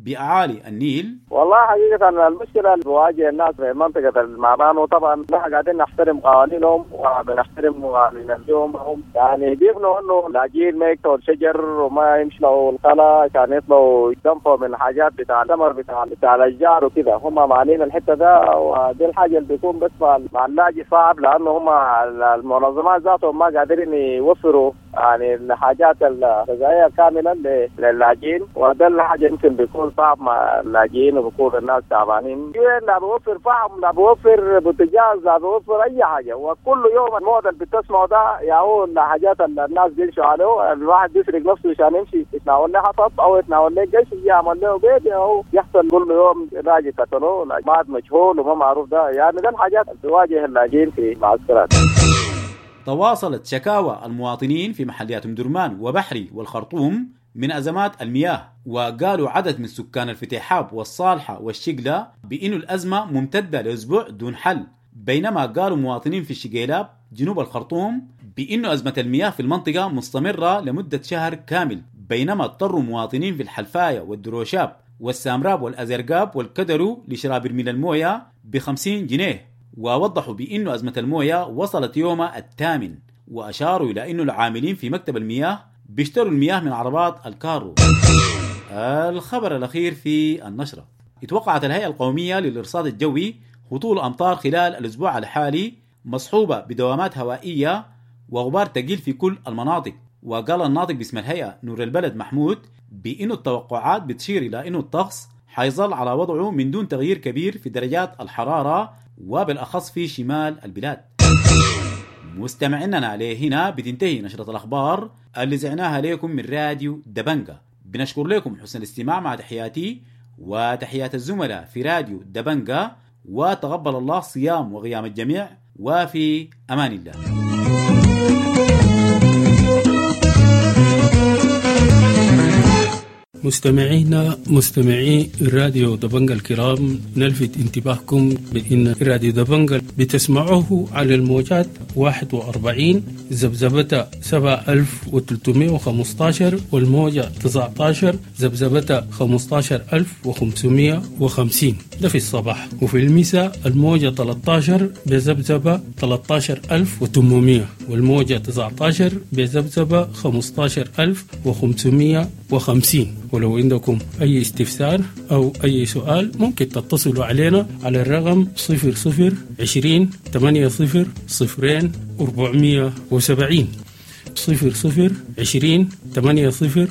بأعالي النيل. والله حقيقة المشكلة اللي بواجه الناس في منطقة المعبان، وطبعا نحن قاعدين نحترم قوانينهم وبنحترم قوانين اليوم، يعني بيبنوا انه لاجئين ما يقطعوا الشجر وما يمشوا القلعة عشان يطلعوا يدنفوا من الحاجات بتاع الثمر بتاع الاشجار وكذا. هم معنين الحتة ده، ودي الحاجة اللي بيكون بس مع اللاجئ صعب، لانه هم المنظمات ذاتهم ما قادرين يوفروا يعني الحاجات الغذائية كاملة للاجئين، وده الحاجة يمكن بيكون صعب مع اللاجئين وبيكون الناس تعبانين. لا بيوفر فحم، لا بيوفر بوتجاز، لا بيوفر أي حاجة، وكل يوم الموضة اللي بتسمعه ده يعود حاجات الناس بيمشوا عليه. الواحد بيسرق نفسه عشان يمشي يتناول له حطب أو يتناول له جيش يعمل له بيت، أو يحصل كل يوم لاجئ قتلوه، مات مجهول وما معروف ده. يعني ده الحاجات اللي تواجه اللاجئين في معسكرات. تواصلت شكاوى المواطنين في محليات أم درمان وبحري والخرطوم من أزمات المياه، وقالوا عدد من سكان الفتيحاب والصالحة والشقلة بأن الأزمة ممتدة لأسبوع دون حل، بينما قالوا مواطنين في الشقيلاب جنوب الخرطوم بأن أزمة المياه في المنطقة مستمرة لمدة شهر كامل، بينما اضطروا مواطنين في الحلفاية والدروشاب والسامراب والأزرقاب والكدرو لشراء برميل الموية ب50 جنيه، ووضحوا بأن أزمة الموية وصلت يوم الثامن، وأشاروا إلى أن العاملين في مكتب المياه بيشتروا المياه من عربات الكارو. الخبر الأخير في النشرة: اتوقعت الهيئة القومية للإرصاد الجوي هطول أمطار خلال الأسبوع الحالي مصحوبة بدوامات هوائية وغبار ثقيل في كل المناطق. وقال الناطق باسم الهيئة نور البلد محمود بأن التوقعات بتشير إلى أن الطقس حيظل على وضعه من دون تغيير كبير في درجات الحرارة، وبالأخص في شمال البلاد. مستمعيننا لهنا بتنتهي نشرة الأخبار اللي زعناها لكم من راديو دبنجة. بنشكر لكم حسن الاستماع مع تحياتي وتحيات الزملاء في راديو دبنجة، وتقبل الله صيام وقيام الجميع، وفي أمان الله. مستمعي راديو دبنجة الكرام، نلفت انتباهكم بأن راديو دبنجة بتسمعوه على الموجات 41 زبزبة 7315 والموجة 19 زبزبة 15550 ده في الصباح، وفي المساء الموجة 13 بزبزبة 13800 والموجة 19 بزبزبة 15550. ولو عندكم أي استفسار أو أي سؤال ممكن تتصلوا علينا على الرقم 0020 80 0 470 0020 80 0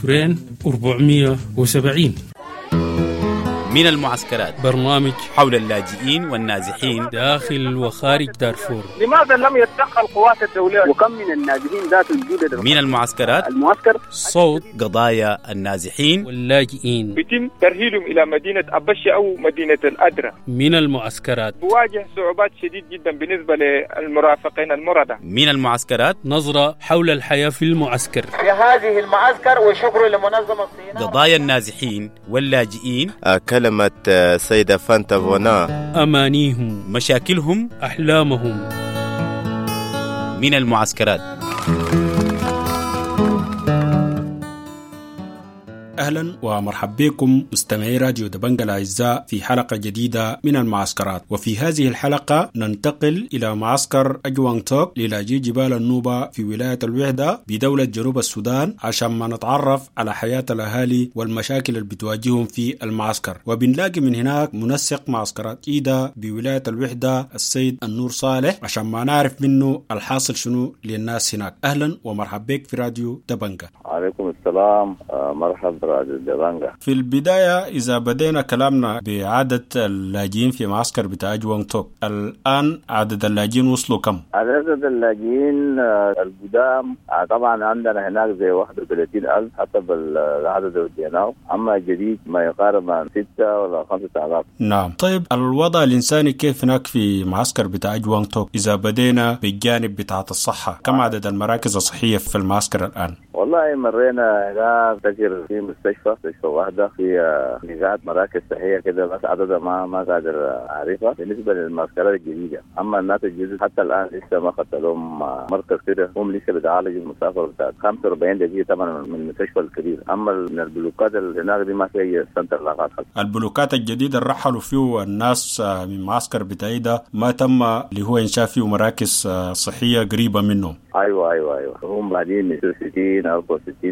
470. من المعسكرات، برنامج حول اللاجئين والنازحين داخل وخارج دارفور. لماذا لم يتدخل القوات الدولية؟ وكم من النازحين ذات الوجود؟ من المعسكرات، المعسكر صوت قضايا النازحين واللاجئين، يتم ترحيلهم إلى مدينة أبشة أو مدينة الأدرة. من المعسكرات، بواجه صعوبات شديد جدا بالنسبة للمرافقين المردة. من المعسكرات، نظرة حول الحياة في المعسكر. في هذه المعسكر، وشكر لمنظمة صيناء. قضايا النازحين واللاجئين، كلمة سيدة فانتا فونا، أمانيهم، مشاكلهم، أحلامهم. من المعسكرات. أهلا ومرحبا بكم مستمعي راديو دبنجة الأعزاء في حلقة جديدة من المعسكرات. وفي هذه الحلقة ننتقل إلى معسكر أجوان توك للاجئي جبال النوبة في ولاية الوحدة بدولة جنوب السودان، عشان ما نتعرف على حياة الأهالي والمشاكل اللي بتواجههم في المعسكر. وبنلاقي من هناك منسق معسكرات إيدا بولاية الوحدة السيد النور صالح، عشان ما نعرف منه الحاصل شنو للناس هناك. أهلا ومرحبا بك في راديو دبنجة. عليكم السلام، مرحبا. في البداية إذا بدينا كلامنا بعدد اللاجئين في معسكر بتاع أجوان توك، الآن عدد اللاجئين وصلوا كم؟ عدد اللاجئين القدام طبعا عندنا هناك زي 31,000 حسب العدد اللي وديناه، أما الجديد ما يقارب عن 6 ولا 5,000. نعم. طيب الوضع الإنساني كيف هناك في معسكر بتاع أجوان توك؟ إذا بدينا بالجانب بتاع الصحة، كم عدد المراكز الصحية في المعسكر الآن؟ والله مرينا هنا فكر في مستشفى واحده فيها مئات مراكز صحيه كده، بس عددها ما قادر اعرفها بالنسبه للمعسكرات الجديده. اما الناس الجديد حتى الان لسه ما اخذت لهم مركز كده، هم لسه بيتعالجوا المسافه بتاعت 45 دقيقه طبعا من المستشفى الكبير. اما من البلوكات اللي هناك دي ما في اي سنتر لاقات. البلوكات الجديده اللي رحلوا فيه الناس من معسكر بتايدا ما تم اللي هو انشاء فيه مراكز صحيه قريبه منهم. ايوه هم بعدين من 60 64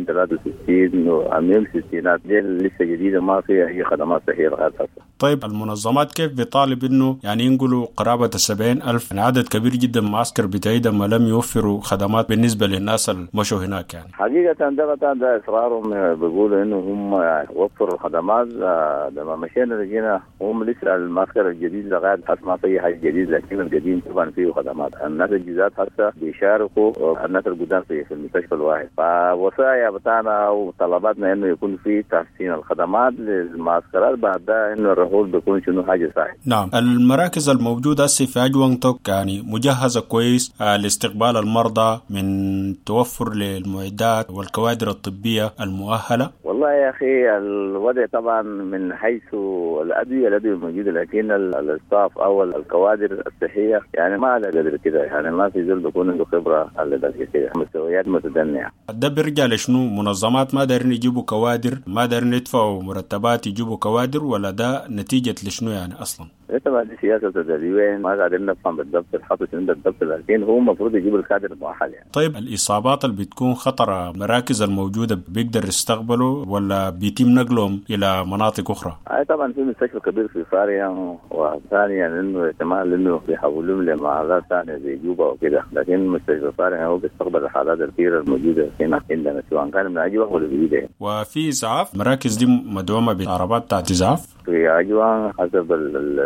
63 وعاملين الستينات دي لسه جديده ما فيها اي خدمات صحيه لغايه هسه. طيب المنظمات كيف بيطالب انه يعني ينقلوا قرابه 70,000 يعني عدد كبير جدا من معسكر بتايدا ما لم يوفروا خدمات بالنسبه للناس اللي مشوا هناك؟ يعني حقيقه ده اصرارهم، بيقولوا انه هم وفروا الخدمات. لما مشينا لقينا هم لسه المعسكر الجديد لغايه هسه ما في حاجه جديد، لكن القديم طبعا فيه خدمات. الناس الجداد هسه بيشاركوا الناس القدام في المستشفى الواحد. فوصايا بتاعنا وطلباتنا انه يكون في تحسين الخدمات للمعسكرات، بعدها انه الرحول بيكون شنو حاجه صحيح. نعم. المراكز الموجوده هسه في اجوان توك يعني مجهزه كويس لاستقبال المرضى من توفر للمعدات والكوادر الطبيه المؤهله؟ والله يا اخي الوضع طبعا من حيث الادويه موجوده، لكن الستاف او الكوادر الصحيه يعني ما على قدر كده، يعني ما في زول بيكون عنده خبره على قدر كده، مستويات متدنيه. ده بيرجع لشنو؟ منظمات ما دارين يجيبوا كوادر، ما دارين يدفعوا مرتبات يجيبوا كوادر، ولا ده نتيجه لشنو يعني اصلا؟ طبعا دي سياسه تدريبيه ما قاعدين نفهم بالضبط الحاطط عند الضبط، لكن هو المفروض يجيب الكادر المؤهل يعني. طيب الاصابات اللي بتكون خطر المراكز الموجوده بيقدر يستقبلوا ولا بيتم نقلهم الى مناطق اخرى؟ طبعا في مستشفى كبير في فاريا، وثانيا انه احتمال انه بيحولوهم لمعاذات ثانيه زي جوبا وكده، لكن مستشفى فاريا هو بيستقبل الحالات الكثيره الموجوده هنا عندنا سواء كان من اجوبه ولا جديده. وفي اسعاف المراكز دي مدعومه بعربات بتاعت اسعاف؟ في اجوان حسب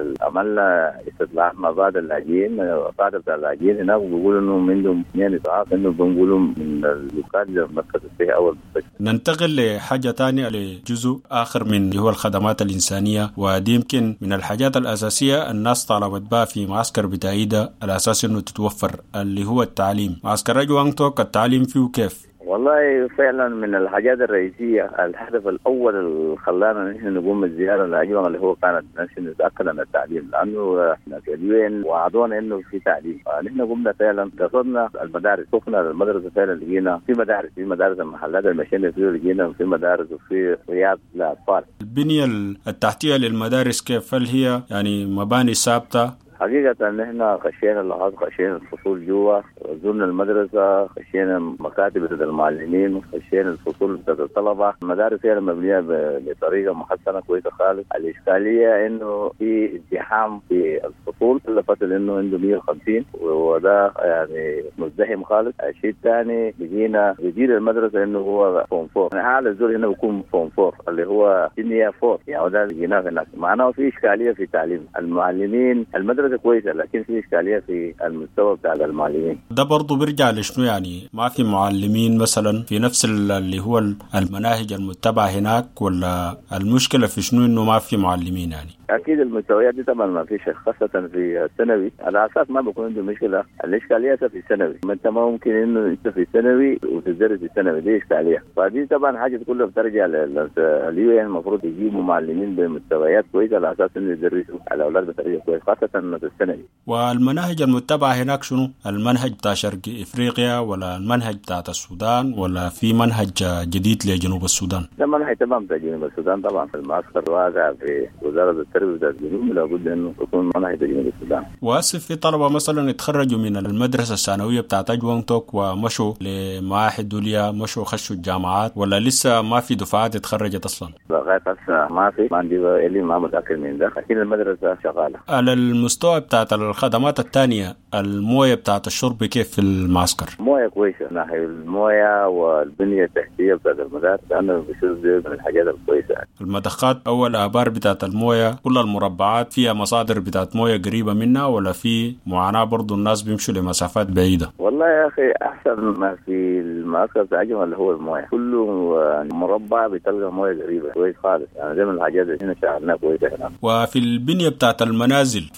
عملنا استطلاع مع بعض اللاجئين، بعض اللاجئين هناك بيقولوا انهم عندهم 2 اسعاف، انه بنقولوا من اللوكال للمركز الصحي او المستشفى. ننتقل لحاجه ثانيه، لجزء اخر من اللي هو الخدمات الانسانيه، ودي يمكن من الحاجات الاساسيه الناس طالبت بها في معسكر بتايدا على اساس انه تتوفر، اللي هو التعليم. معسكر اجوان توك التعليم فيه كيف؟ والله فعلا من الحاجات الرئيسيه، الهدف الاول اللي خلانا نحن نقوم بالزياره لاجوان اللي هو كانت نتاكد من التعليم، لانه اليوين وعدونا انه في تعليم. نحن قمنا فعلا قصدنا المدارس، شفنا المدرسه فعلا لقينا في مدارس المحلات اللي مشينا فيه لقينا في مدارس وفي رياض للاطفال. البنيه التحتيه للمدارس كيف؟ هل هي يعني مباني ثابته؟ حقيقة نحن خشينا اللحظات، خشينا الفصول جوا، زرنا المدرسة، خشينا مكاتب بتاعت المعلمين، خشينا الفصول بتاعت الطلبة. المدارس هي مبنية بطريقة محسنة كويسة خالص. الإشكالية إنه في ازدحام في الفصول، كل فصل إنه عنده 150 وده يعني مزدحم خالص. الشيء الثاني بقينا بدير المدرسة إنه هو فوم 4، يعني أعلى الزول هنا بيكون فوم 4 اللي هو سينيا 4، يعني ده لقيناه هناك. معناه في إشكالية في التعليم. المعلمين المدرسة كويسة لكن في إشكالية في المستوى بتاع المعلمين. ده برضو بيرجع لشنو؟ يعني ما في معلمين مثلا في نفس اللي هو المناهج المتبعة هناك، ولا المشكلة في شنو إنه ما في معلمين؟ يعني أكيد المستويات دي طبعا ما فيش، خاصة في الثانوي على أساس ما بيكون عنده مشكلة. الإشكالية في الثانوي، ما أنت ما ممكن إنه أنت في الثانوي وتدرس في الثانوي، دي إشكالية. فدي طبعا حاجة كلها بترجع لليوين، المفروض يجيبوا معلمين بمستويات كويسة على أساس إنه يدرسوا الأولاد بطريقة كويسة، خاصة في الثانوي. والمناهج المتبعة هناك شنو؟ المنهج بتاع شرق إفريقيا ولا المنهج بتاع السودان، ولا في منهج جديد لجنوب السودان؟ ده منهج تمام بتاع جنوب السودان. طبعا المعسكر واقع في وزارة التربية بتاع الجنوب، لابد انه يكون منهج جنوب السودان. واسف في طلبة مثلا يتخرجوا من المدرسة الثانوية بتاعت أجوان توك ومشوا لمعاهد دولية، مشوا خشوا الجامعات، ولا لسه ما في دفعات اتخرجت أصلا؟ لغاية هسه ما في، ما عندي اللي ما متأكد من ده، لكن المدرسة شغالة. على المستوى بتاعت الخدمات الثانية، الموية بتاعت الشرب كيف في المعسكر؟ موية كويسة، ناحية الموية والبنية التحتية بتاعت المدارس، لأنه بشوف دي من الحاجات الكويسة. المدخات أو الآبار بتاعت الموية، كل المربعات فيها مصادر بتاعت موية قريبة منها، ولا في معاناة برضو الناس بيمشوا لمسافات بعيدة؟ والله يا أخي أحسن ما في المعسكر بتاع أجوان اللي هو الموية، كله مربع بتلقى موية قريبة كويس خالص، يعني ده من الحاجات اللي هنا شعرناها كويسة هنا. وفي البنية بتاعت المنازل في فرق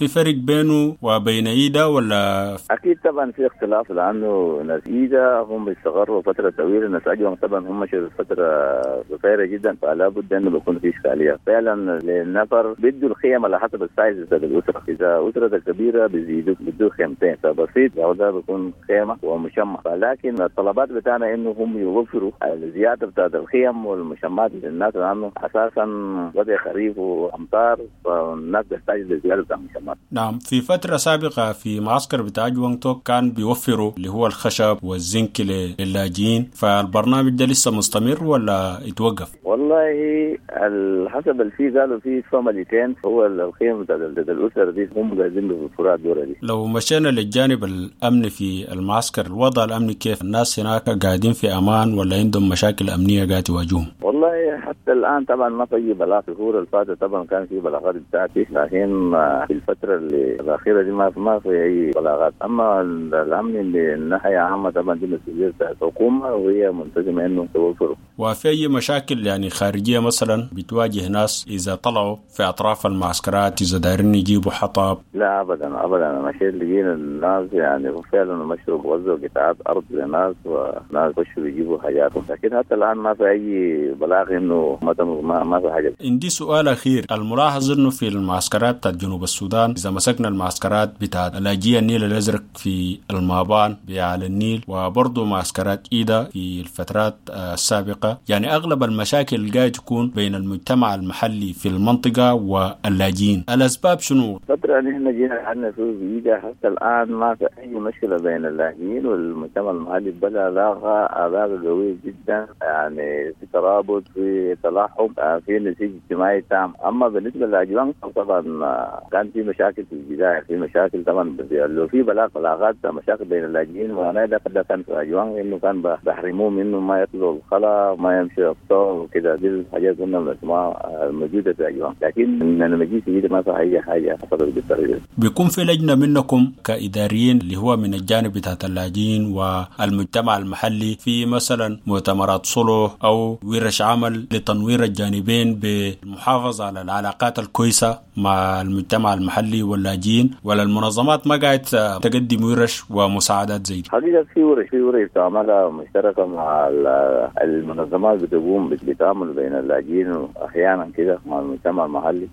بينه وبين إيدا ولا؟ أكيد طبعا في اختلاف، لأنه ناس إيدا هم بيستقروا فترة طويلة، ناس أجوان طبعا هم شغلوا فترة قصيرة جدا، فلا بد أنه يكون في إشكالية فعلا للنفر. بدوا الخيم على حسب السايز بتاع الأسرة، إذا أسرة كبيرة بيزيدوا بدوا خيمتين، فبسيط أو ده بيكون خيمة ومشمع. لكن الطلبات بتاعنا إنه هم يوفروا الزيادة بتاع الخيم والمشمعات للناس، لأنه أساسا بدأ خريف وأمطار فالناس تحتاج لزيادة بتاع المشمعات. نعم، في فترة سابقة في معسكر بتاع أجوان توك كان بيوفروا اللي هو الخشب والزنك للاجئين، فالبرنامج ده لسه مستمر ولا يتوقف؟ والله حسب الفي قالوا في فاميليتين، هو الخيم بتاع الأسر دي هم قاعدين بالفروع الدورة دي. لو مشينا للجانب الأمني في المعسكر، الوضع الأمني كيف؟ الناس هناك قاعدين في أمان ولا عندهم مشاكل أمنية قاعد تواجههم؟ والله حتى الآن طبعا ما في بلاغ. في الشهور اللي فاتت طبعا كان في بلاغات بتاعتي، لكن في الفترة الأخيرة دي ما في أي بلاغات. أما الأمن اللي الناحية عامة طبعا دي مسؤولية بتاعت الحكومة وهي ملتزمة إنه توفره. وفي أي مشاكل يعني خارجية مثلا بتواجه ناس إذا طلعوا في أطراف المعسكرات، إذا دايرين يجيبوا حطب؟ لا أبدا أبدا. أنا مشيت لقينا الناس يعني فعلا مشوا بوزعوا قطعات أرض لناس وناس خشوا يجيبوا حاجاتهم، لكن حتى الآن ما في أي بلاغ إنه ما في حاجة. عندي سؤال أخير، الملاحظ إنه في المعسكرات بتاعت جنوب السودان، إذا مسكنا المعسكرات بتاعت لاجئي النيل الأزرق في المابان على النيل، وبرضه معسكرات إيدا في الفترات السابقة، يعني أغلب المشاكل قاعد تكون بين المجتمع المحلي في المنطقة واللاجئين. الأسباب شنو؟ فترة نحن جينا عندنا في إيدا حتى الآن ما في أي مشكلة بين اللاجئين والمجتمع المحلي، بل علاقة قوية جدا، يعني في ترابط، في تلاحم، في نسيج اجتماعي تام. أما بالنسبة للأجوان طبعا كان في مشاكل في البداية، في مشاكل طبعا لو في بلاغات مشاكل بين اللاجئين، وأنا ده كان في أجوان إنه كان بحرموهم إنه ما يطلعوا الخلا، ما يمشي أفطار وكذا. دي الحاجات كنا بنسمعها موجودة في أجوان، لكن لما جيت إيدا ما في أي حاجة حصلت بالطريقة. بيكون في لجنة منكم كإداريين اللي هو من الجانب بتاع اللاجئين والمجتمع المحلي في مثلا مؤتمرات صلح أو ورش عمل لتنوير الجانبين بالمحافظة على العلاقات الكويسة مع المجتمع المحلي واللاجئين، ولا المنظمات ما قاعد تقدم ورش ومساعدات زي دي؟ حقيقة في ورش تعملها مشتركة مع المنظمات بتقوم بتعامل بين اللاجئين وأحيانا كده مع المجتمع المحلي.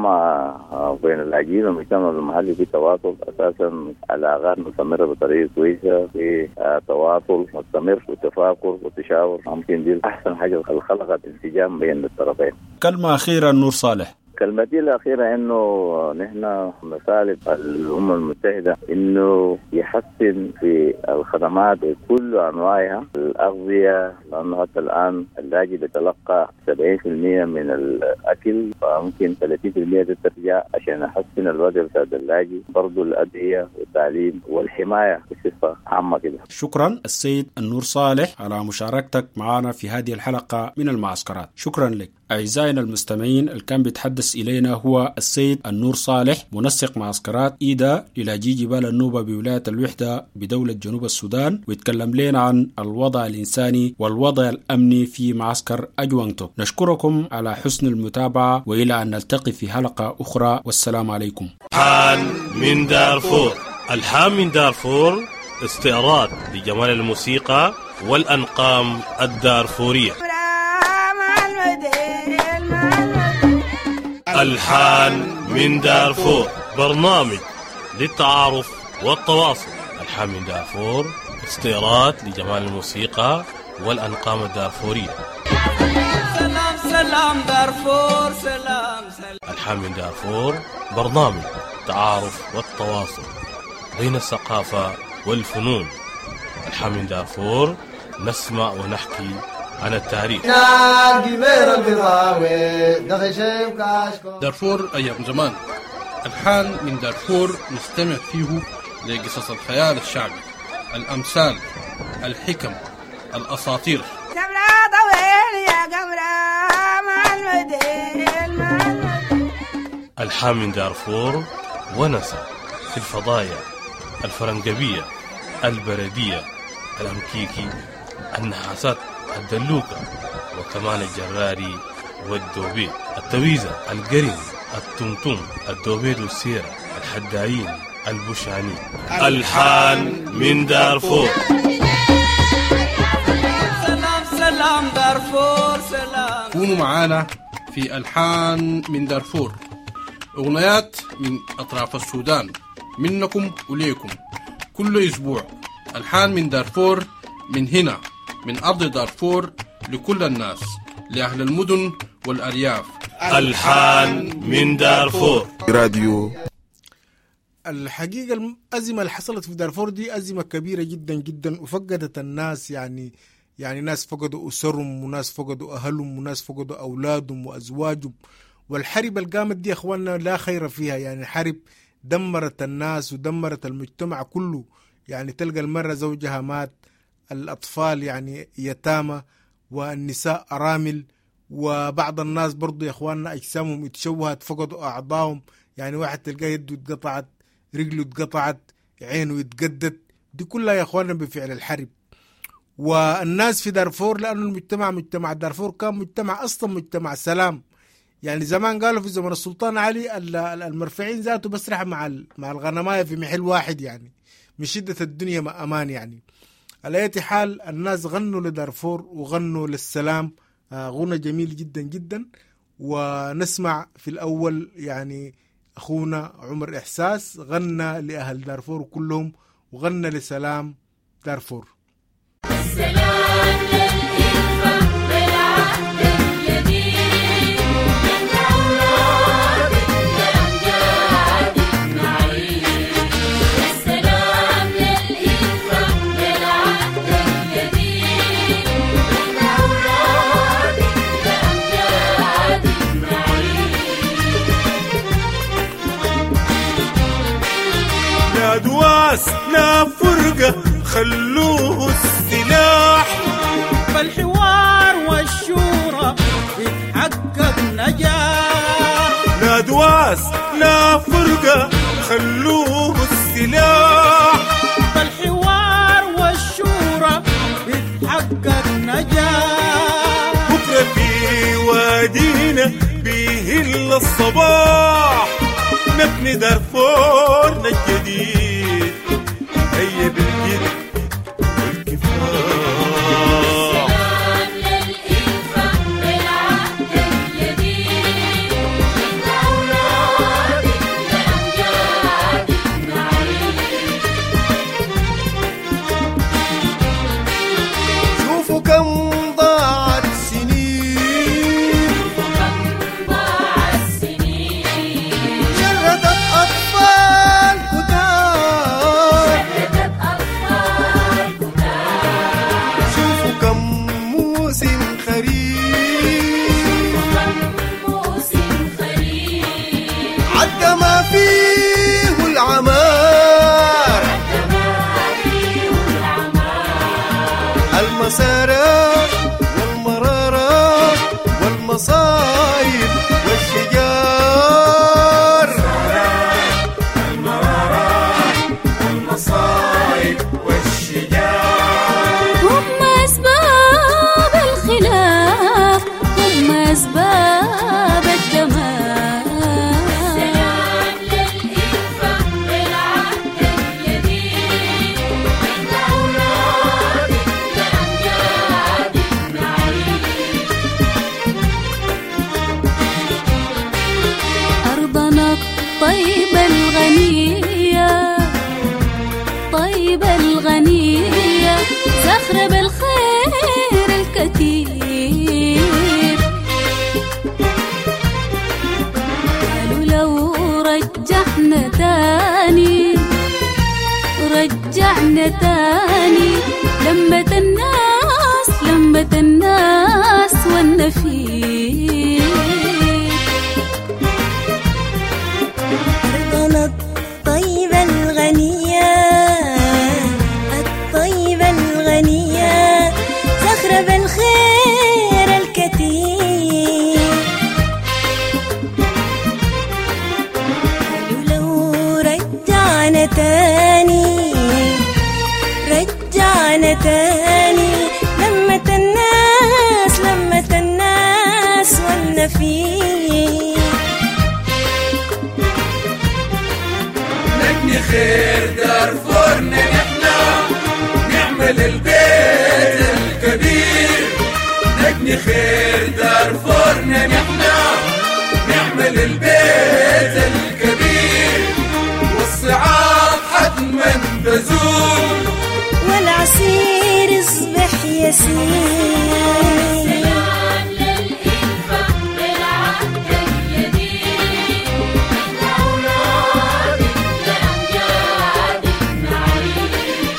وأما بين اللاجئين والمجتمع المحلي في تواصل، أساسا العلاقات مستمرة بطريقة كويسة، في تواصل مستمر وتفاكر وتشاور. ممكن دي أحسن حاجة خلقت انسجام بين الطرفين. كلمة أخيرة نور صالح. كلمتي الأخيرة إنه نحن نطالب الأمم المتحدة إنه يحسن في الخدمات بكل أنواعها، الأغذية، لأنه حتى الآن اللاجئ بيتلقى 70% من الأكل، فممكن 30% ترجع عشان نحسن الوضع بتاع اللاجئ. برضو الأدوية والتعليم والحماية بصفة عامة كده. شكرا السيد النور صالح على مشاركتك معنا في هذه الحلقة من المعسكرات. شكرا لك. أعزائنا المستمعين، اللي كان بيتحدث إلينا هو السيد النور صالح، منسق معسكرات إيدا للاجئي جبال النوبة بولاية الوحدة بدولة جنوب السودان، ويتكلم لنا عن الوضع الإنساني والوضع الأمني في معسكر أجوان توك. نشكركم على حسن المتابعة، وإلى أن نلتقي في حلقة أخرى، والسلام عليكم. الحان من دارفور. الحان من دارفور استعراض لجمال الموسيقى والأنغام الدارفورية. الحان من دارفور، برنامج للتعارف والتواصل. الحان من دارفور استعراض لجمال الموسيقى والأنغام الدارفورية. سلام سلام دارفور، سلام سلام. الحان من دارفور برنامج تعارف والتواصل بين الثقافة والفنون. الحان من دارفور نسمع ونحكي عن التاريخ. دارفور أيام زمان. الحان من دارفور نستمع فيه لقصص الخيال الشعبي، الأمثال، الحكم، الأساطير. الحان من دارفور ونسى في الفضايا الفرنجبية، البردية، الأمكيكي، النحاسات، الدلوكة، وكمان الجراري والدوبي، التويزة، القرن، التمتم، الدوبيد والسيرة، الحدايين، البشاني. ألحان من دارفور. سلام سلام دارفور سلام. كونوا معانا في ألحان من دارفور، أغنيات من أطراف السودان منكم وليكم كل أسبوع. ألحان من دارفور، من هنا من أرض دارفور، لكل الناس، لأهل المدن والأرياف. ألحان من دارفور راديو. الحقيقة الأزمة اللي حصلت في دارفور دي أزمة كبيرة جدا جدا، وفقدت الناس يعني ناس فقدوا أسرهم، وناس فقدوا أهلهم، وناس فقدوا أولادهم وأزواجهم. والحرب اللي قامت دي أخواننا لا خير فيها، يعني حرب دمرت الناس ودمرت المجتمع كله. يعني تلقى المرة زوجها مات، الأطفال يعني يتامى، والنساء أرامل، وبعض الناس برضو يا أخواننا أجسامهم اتشوهت، فقدوا أعضائهم. يعني واحد تلقى يده اتقطعت، رجله اتقطعت، عينه اتقدت. دي كلها يا أخواننا بفعل الحرب. والناس في دارفور لأنه مجتمع دارفور كان مجتمع أصلا مجتمع سلام. يعني زمان قالوا في زمن السلطان علي المرفعين ذاته بسرح مع الغنماية في محل واحد، يعني من شدة الدنيا ما أمان. يعني على أي حال الناس غنوا لدارفور وغنوا للسلام، غنى جميل جدا جدا. ونسمع في الأول يعني أخونا عمر إحساس غنى لأهل دارفور كلهم، وغنى لسلام دارفور. السلام للإلفة بالعهد الجديد، من أولادك لأمجادك نعيش. السلام للإلفة بالعهد الجديد، من أولادك لأمجادك نعيش. لا دواس لا فرقة خلوه السلاح، فالحوار والشورى يتحقق نجاح. لا دواس لا فرقة خلوه السلاح، فالحوار والشورى يتحقق نجاح. بكرة في وادينا بيهل الصباح، نبني دارفورنا الجديد، هيا بالجد والكفاح. السلام للإلفة بالعهد الجديد، من أولادك لأمجادك نعيش. شوفوا كم ضاعت سنين، ضاعت سنين، شردت أطفال كتار، شوفوا كم موسم خريف، عدى ما فيه العمار، المسارة والمرارة والمصايب والشجار، المصايب والشجار. هم أسباب الخلاف، هم أسباب الدمار. السلام للإلفة بالعهد الجديد، من أولادك لأمجادك نعيش. أرضنا الطيبة الغنية، طيبة الغنية، زخرة بالخير الكثير. قالوا لو رجعنا تاني، رجعنا تاني، لمة الناس والنفير. أرضنا الطيبة الغنية، الطيبة الغنية، زخرة بالخير الكثير. قالوا لو رجعنا تاني، رجعنا تاني، لمة الناس خير دارفورنا نحنا نعمل البيت الكبير والصعاب حتما تزول والعصير يصبح يسير سلام للإلفة بالعهد الجديد من أولادك لأمجادك نعيش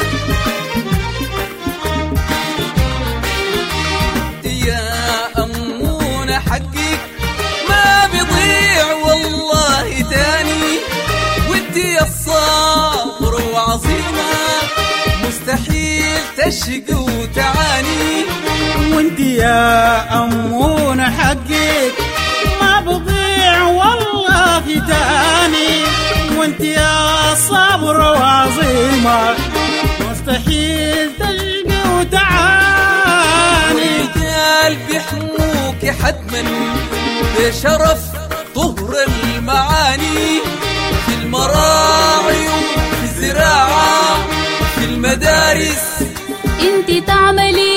يا أمونة حقك ما بيضيع والله تاني ودي الصبر وعظيمة مستحيل تشقى وتعاني وانت يا أمونة حقك ما بضيع والله تاني وانت يا صبر وعظيمة مستحيل تشقى وتعاني الرجال بيحموك حتما بشرف طهر المعاني في المراعي وفي الزراعة في المدارس انت تعملي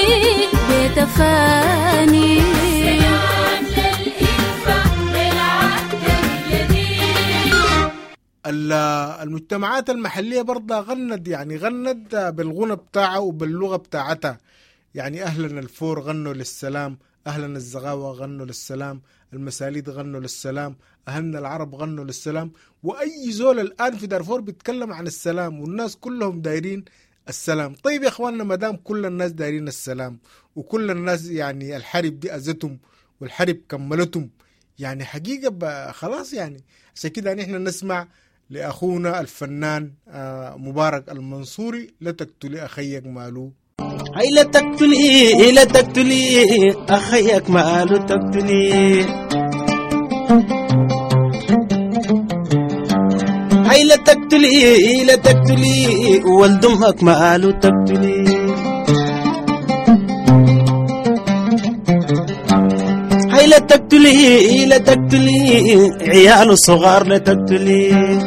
بتفاني سلام للإلفة بالعهد الجديد. المجتمعات المحلية برضه غنت بالغنى بتاعها وباللغة بتاعتها. يعني أهلنا الفور غنوا للسلام، أهلنا الزغاوة غنوا للسلام، المساليد غنوا للسلام، أهلنا العرب غنوا للسلام. وأي زول الآن في دارفور بيتكلم عن السلام والناس كلهم دايرين السلام. طيب يا إخواننا مدام كل الناس دايرين السلام وكل الناس يعني الحرب دي أذتهم والحرب كملتهم، يعني حقيقة خلاص يعني عشان كده نحن نسمع لأخونا الفنان مبارك المنصوري لا تقتلي أخيك مالو. هاي لا تقتلي لا تقتلي أخيك ماله تقتلي، هاي لا تقتلي لا تقتلي ولد أمك ماله تقتلي، هاي لا تقتلي لا تقتلي عياله صغار لا تقتلي،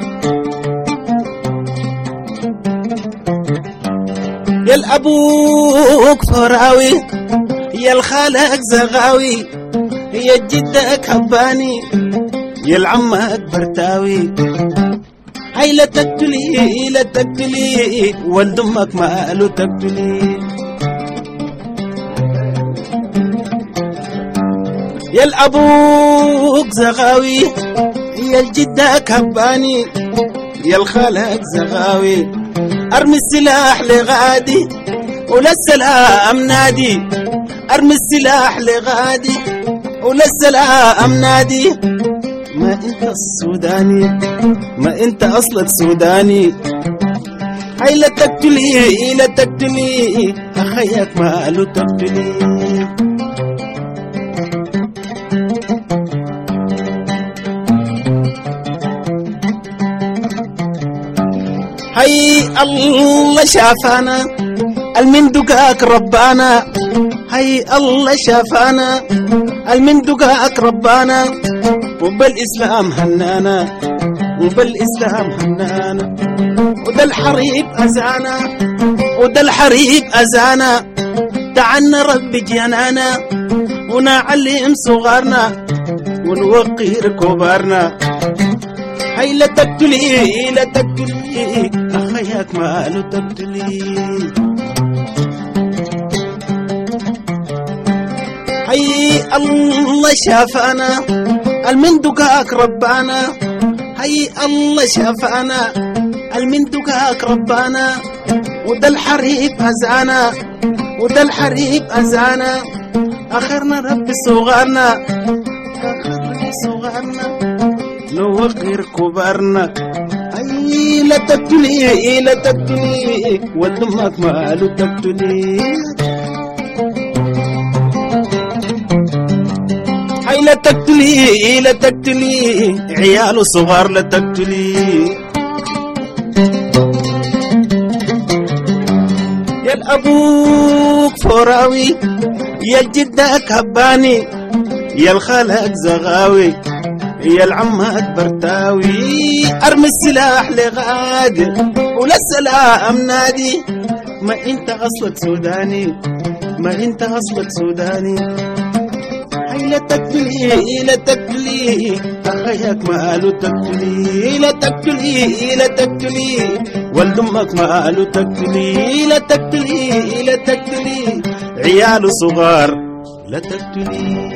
يا الأبوك فراوي يا الخالك زغاوي يا جدك حباني يا العمك برتاوي، هاي لا تقتلي لا تقتلي ولد أمك ماله تقتلي، يا الأبوك زغاوي يا الجدك حباني يا الخالك زغاوي، أرمي السلاح لغادي وللسلام نادي، أرمي السلاح لغادي وللسلام نادي، ما أنت السوداني ما أنت أصلك سوداني، هاي لا تقتلي لا تقتلي أخيك ماله تقتلي، هاي الله شافانا المن دقاك ربانا، هاي الله شافانا المن دقاك ربانا، وبالإسلام هنانا وبالإسلام هنانا، وده الحريب أزانا وده الحريب أزانا، تعنا ربي جنانا ونعلم صغارنا ونوقر كبارنا، هاي لا تقتلي لا تقتلي أخيك ماله تقتلي، هاي الله شافانا المن دقاك ربانا، هاي الله شافانا المن دقاك ربانا، وده الحريب أزانا وده الحريب أزانا، آخرنا ربي صغارنا آخرنا صغارنا نوقر كبارنا، أي لا تقتلي لا تقتلي ودمك ماله تقتلي، أي لا تقتلي لا تقتلي عياله صغار لا تقتلي، يا الأبوك فراوي يا الجدك هباني يا الخالك زغاوي يا العمك برتاوي، أرمي السلاح لغادر وللسلام نادي، ما انت أصلك سوداني ما انت أصلك سوداني، لا تقتلي لا تقتلي أخيك ماله تقتلي لا تقتلي لا تقتلي ولد أمك ماله تقتلي لا تقتلي لا تقتلي عيال صغار لا تقتلي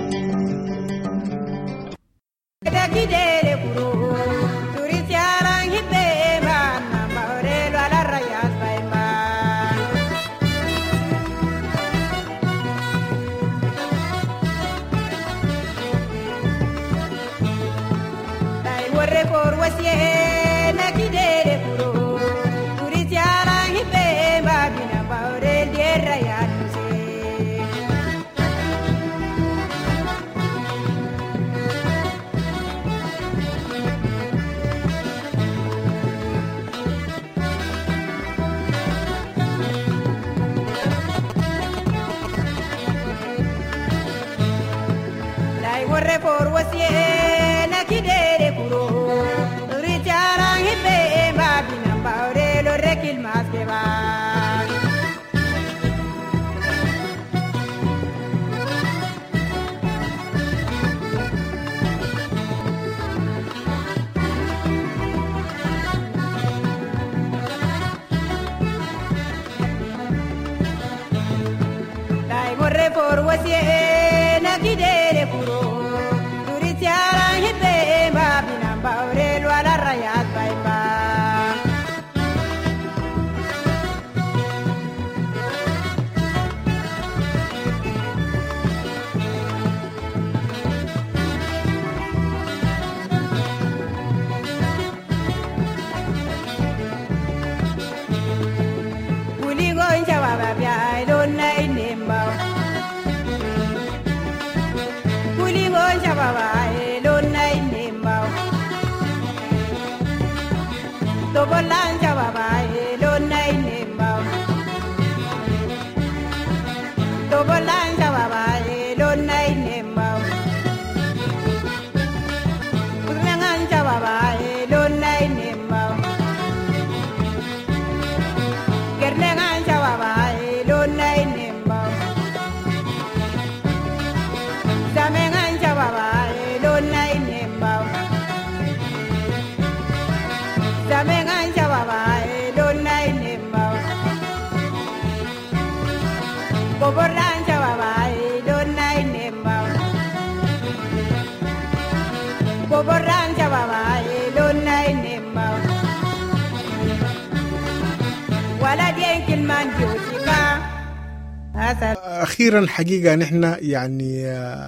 أخيرا حقيقة نحن يعني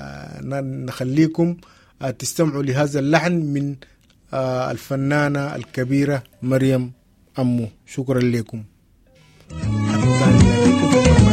نخليكم تستمعوا لهذا اللحن من الفنانة الكبيرة مريم أمو. شكرا لكم.